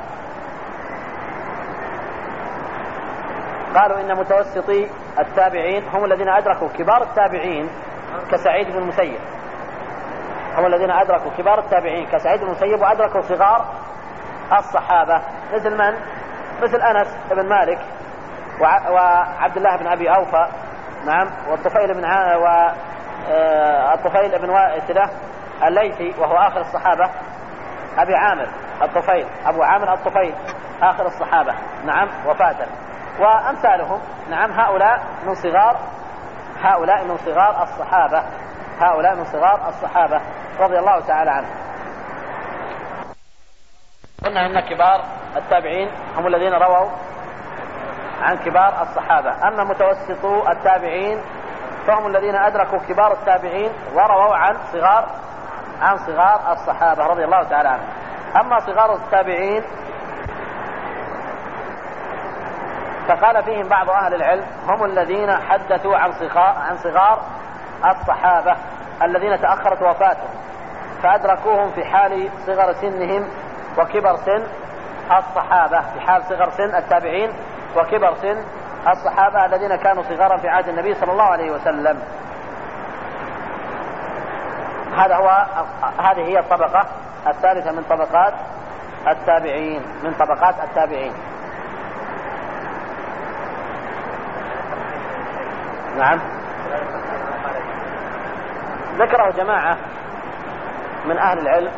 قالوا إن متوسطي التابعين هم الذين أدركوا كبار التابعين كسعيد بن المسيب هم الذين أدركوا كبار التابعين كسعيد بن المسيب وأدركوا صغار الصحابة مثل من؟ مثل أنس بن مالك وعبد الله بن أبي أوفى نعم والطفيل بن ع... والطفيل بن وائل الليثي وهو آخر الصحابة، أبي عامر الطفيل أبو عامر الطفيل آخر الصحابة نعم وفاة، وأمثالهم نعم هؤلاء من صغار هؤلاء من صغار الصحابة هؤلاء من صغار الصحابة رضي الله تعالى عنهم. قلنا إن كبار التابعين هم الذين رووا عن كبار الصحابة. أما متوسطو التابعين فهم الذين أدركوا كبار التابعين ورووا عن صغار عن صغار الصحابة رضي الله تعالى عنهم. أما صغار التابعين فقال فيهم بعض أهل العلم هم الذين حدثوا عن صغار عن صغار الصحابة الذين تأخرت وفاتهم فأدركوهم في حال صغر سنهم وكبر سن الصحابة، في حال صغر سن التابعين وكبر سن الصحابة الذين كانوا صغارا في عهد النبي صلى الله عليه وسلم. هذا هو هذه هي الطبقة الثالثة من طبقات التابعين من طبقات التابعين. نعم. ذكره جماعة من أهل العلم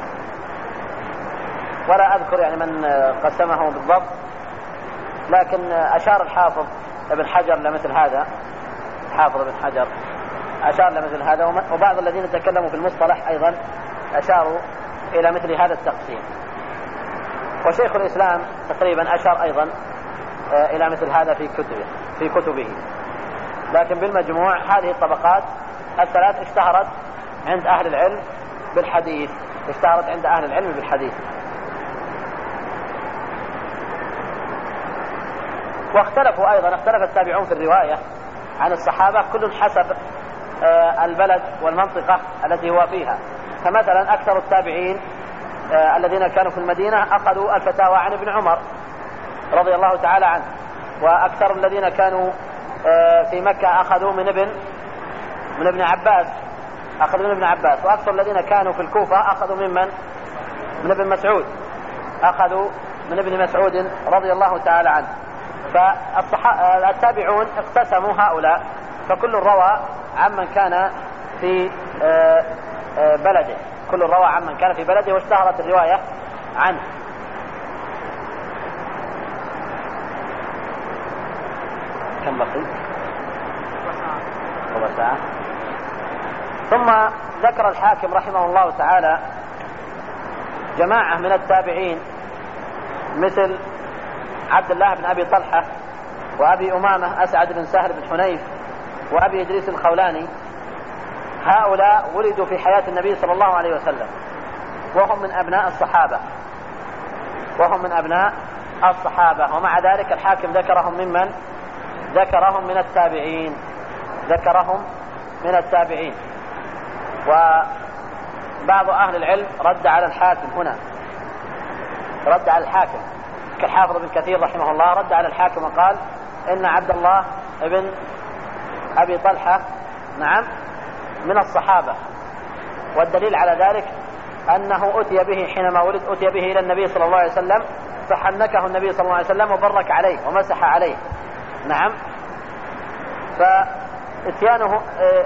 ولا أذكر يعني من قسمه بالضبط، لكن أشار الحافظ ابن حجر لمثل هذا، حافظ ابن حجر أشار لمثل هذا، وبعض الذين تكلموا في المصطلح أيضا أشاروا إلى مثل هذا التقسيم، وشيخ الإسلام تقريبا أشار أيضا إلى مثل هذا في كتبه في كتبه لكن بالمجموع هذه الطبقات الثلاث اشتهرت عند أهل العلم بالحديث اشتهرت عند أهل العلم بالحديث. واختلفوا أيضا اختلف التابعون في الرواية عن الصحابة كل حسب البلد والمنطقة التي هو فيها. فمثلا أكثر التابعين الذين كانوا في المدينة أخذوا الفتاوى عن ابن عمر رضي الله تعالى عنه، وأكثر الذين كانوا في مكة أخذوا من ابن من ابن عباس أخذوا من ابن عباس، وأكثر الذين كانوا في الكوفة أخذوا ممن من ابن مسعود أخذوا من ابن مسعود رضي الله تعالى عنه. فالتابعون اقتسموا هؤلاء، فكل روى عمن كان في بلده كل روى عمن كان في بلده واشتهرت الرواية عنه. كم بقي؟ ربع ساعة. ثم ذكر الحاكم رحمه الله تعالى جماعة من التابعين مثل عبد الله بن أبي طلحة وأبي أمامة أسعد بن سهل بن حنيف وأبي إدريس الخولاني. هؤلاء ولدوا في حياة النبي صلى الله عليه وسلم وهم من أبناء الصحابة وهم من أبناء الصحابة ومع ذلك الحاكم ذكرهم ممن ذكرهم من التابعين ذكرهم من التابعين. وبعض أهل العلم رد على الحاكم هنا رد على الحاكم كالحافظ بن كثير رحمه الله رد على الحاكم وقال إن عبد الله بن أبي طلحة نعم من الصحابة، والدليل على ذلك أنه أتي به حينما ولد أتي به إلى النبي صلى الله عليه وسلم فحنكه النبي صلى الله عليه وسلم وبرك عليه ومسح عليه نعم. فإتيانه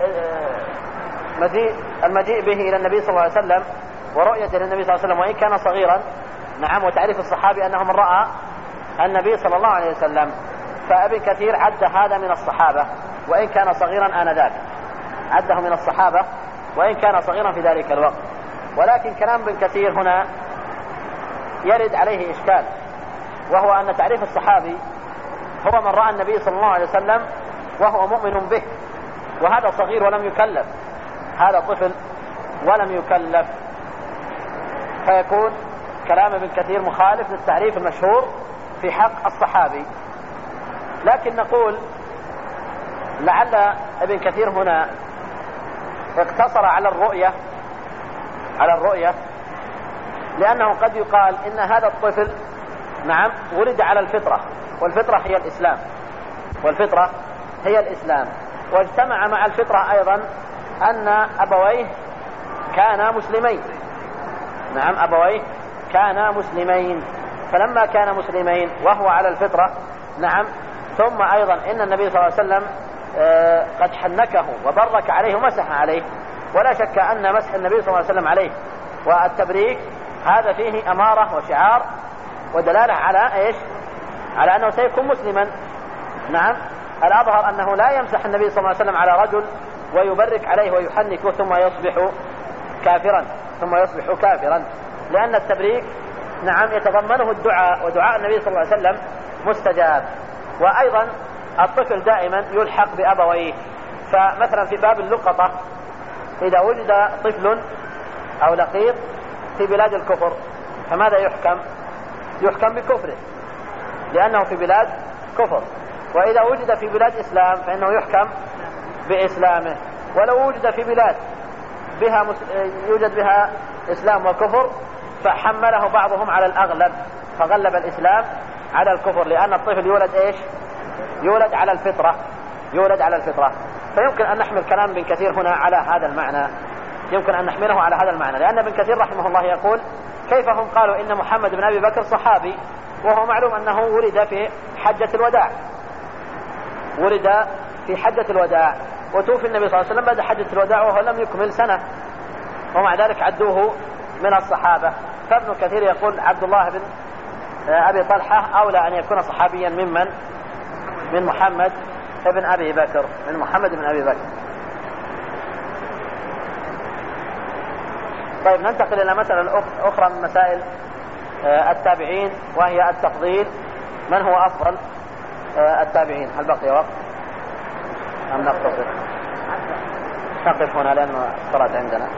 المجيء به إلى النبي صلى الله عليه وسلم ورؤيته للنبي صلى الله عليه وسلم وإن كان صغيرا نعم، وتعريف الصحابي أنه من رأى النبي صلى الله عليه وسلم، فابن كثير عد هذا من الصحابة وإن كان صغيرا آنذاك عده من الصحابة وإن كان صغيرا في ذلك الوقت. ولكن كلام ابن كثير هنا يرد عليه إشكال، وهو أن تعريف الصحابي هو من رأى النبي صلى الله عليه وسلم وهو مؤمن به، وهذا صغير ولم يكلف، هذا طفل ولم يكلف، فيكون كلام ابن كثير مخالف للتعريف المشهور في حق الصحابي. لكن نقول لعل ابن كثير هنا اقتصر على الرؤية على الرؤية لأنه قد يقال إن هذا الطفل نعم ولد على الفطرة، والفطرة هي الإسلام والفطرة هي الإسلام واجتمع مع الفطرة أيضا أن أبويه كانا مسلمين نعم أبويه كانا مسلمين فلما كان مسلمين وهو على الفطرة نعم، ثم أيضا إن النبي صلى الله عليه وسلم آه قد حنكه وبرك عليه ومسح عليه، ولا شك أن مسح النبي صلى الله عليه وسلم عليه والتبريك هذا فيه أمارة وشعار ودلالة على إيش؟ على أنه سيكون مسلما نعم. الأظهر أنه لا يمسح النبي صلى الله عليه وسلم على رجل ويبرك عليه ويحنكه ثم يصبح كافرا ثم يصبح كافرا لأن التبريك نعم يتضمنه الدعاء، ودعاء النبي صلى الله عليه وسلم مستجاب، وأيضا الطفل دائما يلحق بأبويه. فمثلا في باب اللقطة إذا وجد طفل أو لقيط في بلاد الكفر فماذا يحكم؟ يحكم بكفره لأنه في بلاد كفر. وإذا وجد في بلاد إسلام فإنه يحكم بإسلامه. ولو وجد في بلاد بها مس... يوجد بها إسلام وكفر فحمله بعضهم على الأغلب فغلب الإسلام على الكفر، لأن الطفل يولد إيش؟ يولد على الفطرة يولد على الفطرة. فيمكن أن نحمل كلام ابن كثير هنا على هذا المعنى يمكن أن نحمله على هذا المعنى لأن ابن كثير رحمه الله يقول كيف هم قالوا إن محمد بن أبي بكر صحابي وهو معلوم أنه ولد في حجة الوداع ولد في حجة الوداع وتوفي النبي صلى الله عليه وسلم بعد حجة الوداع وهو لم يكمل سنة ومع ذلك عدوه من الصحابة. فابن كثير يقول عبد الله بن أبي طلحة أولى أن يكون صحابيا ممن من محمد بن أبي بكر من محمد بن أبي بكر. طيب ننتقل إلى مسألة أخرى من مسائل التابعين وهي التفضيل. من هو أفضل التابعين؟ هل بقي وقت أم نقتصر؟ نقف هنا لأن الصلاة عندنا.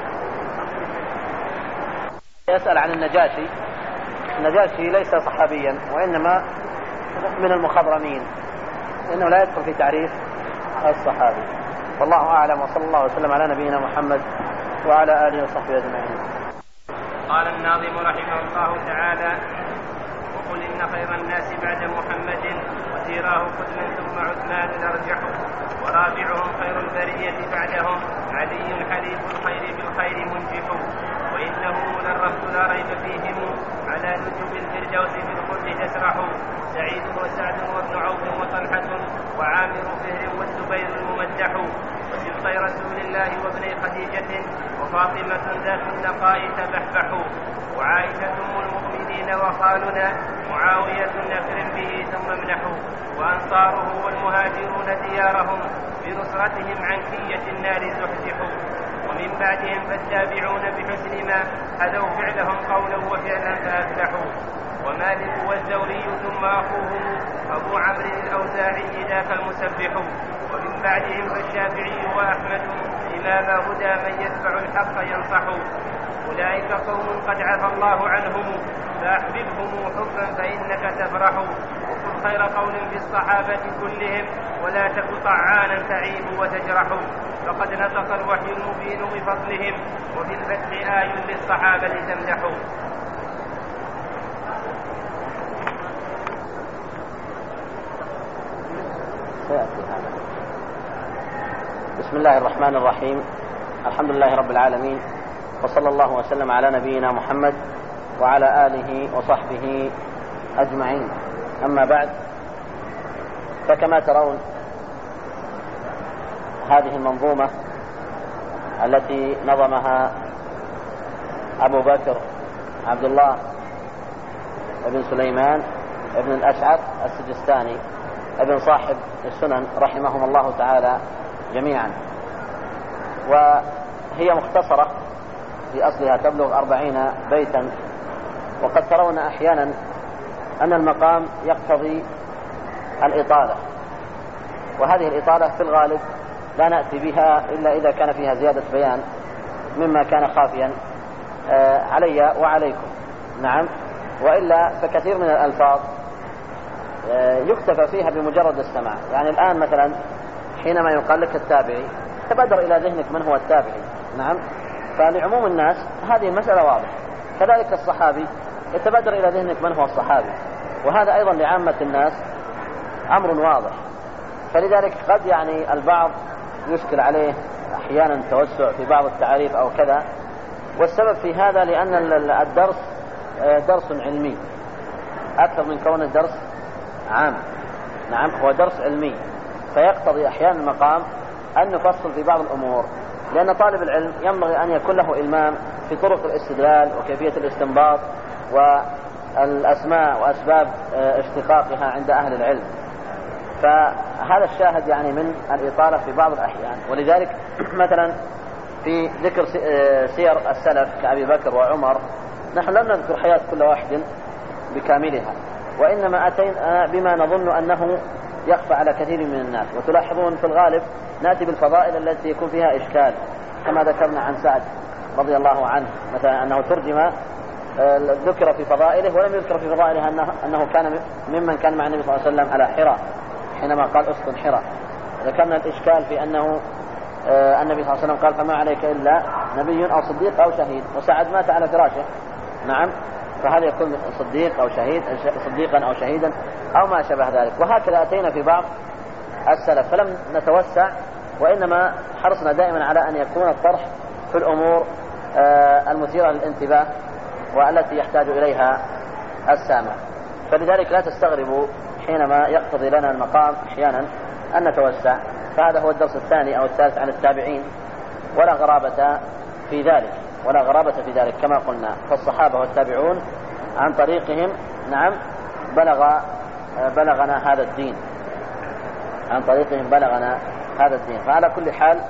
يسأل عن النجاشي. النجاشي ليس صحابيا وإنما من المخضرمين إنه لا يدخل في تعريف الصحابي. والله أعلم وصلى الله وسلم على نبينا محمد وعلى آله وصحبه أجمعين. قال الناظم رحمه الله تعالى وقل إن خير الناس بعد محمد وسيراه قدما ثم عثمان الأرجح ورابعهم خير البرية بعدهم علي حليف الخير بالخير منجح وإنهم للرسل لا ريب فيهم على نجوم الفردوس بالخلد تسرح سعيد وسعد وابن عوف وطلحة وعامر فهر والزبير الممدح وسبطي رسول الله وابني خديجة وفاطمة ذات النقاء تبحبح وعائشة أم المؤمنين وخالنا معاوية نفر به ثم امنحوا وأنصاره والمهاجرون ديارهم بنصرتهم عن كية النار زحزحوا ومن بعدهم فالتابعون بحسن ما حذوا فعلهم قولا وفعلا فأفلحوا ومالك والزوري ثم أخوهم أبو عمرو الأوزاعي ذاك المسبح ومن بعدهم فالشافعي وأحمد إمام هدى من يتبع الحق ينصح أولئك قوم قد عفى الله عنهم فأحببهم حبا فإنك تفرح وقل خير قول في الصحابة كلهم ولا تك طعانا تعيب وتجرح فقد نطق الوحي المبين بفضلهم وفي الفتح آي للصحابة تمدحوا. بسم الله الرحمن الرحيم. الحمد لله رب العالمين وصلى الله وسلم على نبينا محمد وعلى آله وصحبه أجمعين. أما بعد فكما ترون هذه المنظومة التي نظمها أبو بكر عبد الله بن سليمان ابن الأشعث السجستاني ابن صاحب السنن رحمهم الله تعالى جميعا، وهي مختصرة في أصلها تبلغ أربعين بيتا. وقد ترون أحيانا أن المقام يقتضي الإطالة، وهذه الإطالة في الغالب لا نأتي بها إلا إذا كان فيها زيادة بيان مما كان خافيا علي وعليكم. نعم، وإلا فكثير من الألفاظ يكتفى فيها بمجرد السماع. يعني الآن مثلا حينما يقال لك التابعي تبادر إلى ذهنك من هو التابعي. نعم، فلعموم الناس هذه المسألة واضحة. كذلك الصحابي يتبادر إلى ذهنك من هو الصحابي، وهذا أيضا لعامة الناس أمر واضح. فلذلك قد يعني البعض يشكل عليه أحيانا توسع في بعض التعريف أو كذا، والسبب في هذا لأن الدرس درس علمي أكثر من كون الدرس عام. نعم، هو درس علمي، فيقتضي أحيانا المقام أن نفصل في بعض الأمور، لأن طالب العلم ينبغي أن يكون له إلمام في طرق الاستدلال وكيفية الاستنباط والأسماء وأسباب اشتقاقها عند أهل العلم. فهذا الشاهد يعني من الإطالة في بعض الأحيان. ولذلك مثلا في ذكر سير السلف كأبي بكر وعمر نحن لم نذكر حياة كل واحد بكاملها، وإنما أتينا بما نظن أنه يخفى على كثير من الناس. وتلاحظون في الغالب نأتي بالفضائل التي يكون فيها إشكال، كما ذكرنا عن سعد رضي الله عنه مثلا أنه ترجم ذكر في فضائله ولم يذكر في فضائله أنه, أنه كان ممن كان مع النبي صلى الله عليه وسلم على حراء حينما قال أسطن حراء. ذكرنا الإشكال في أنه النبي صلى الله عليه وسلم قال فما عليك إلا نبي أو صديق أو شهيد، وسعد مات على فراشه. نعم، فهل يكون صديق أو شهيد صديقا أو شهيدا أو ما شابه ذلك. وهكذا أتينا في بعض السلف فلم نتوسع، وإنما حرصنا دائما على أن يكون الطرح في الأمور المثيرة للانتباه والتي يحتاج إليها السامع. فلذلك لا تستغربوا حينما يقتضي لنا المقام أحيانا أن نتوسع. فهذا هو الدرس الثاني أو الثالث عن التابعين، ولا غرابة في ذلك ولا غرابة في ذلك كما قلنا. فالصحابة والتابعون عن طريقهم نعم بلغ بلغنا هذا الدين عن طريقهم بلغنا هذا الدين. فعلى كل حال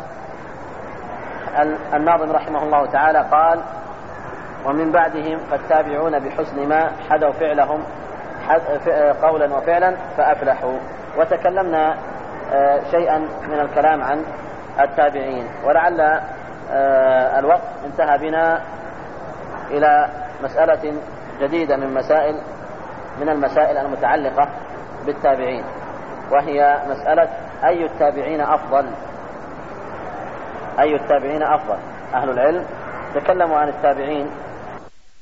الناظم رحمه الله تعالى قال ومن بعدهم فالتابعون بحسن ما حذوا فعلهم قولا وفعلا فأفلحوا. وتكلمنا شيئا من الكلام عن التابعين، ولعل الوقت انتهى بنا إلى مسألة جديدة من مسائل من المسائل المتعلقة بالتابعين، وهي مسألة أي التابعين أفضل أي التابعين أفضل. أهل العلم تكلموا عن التابعين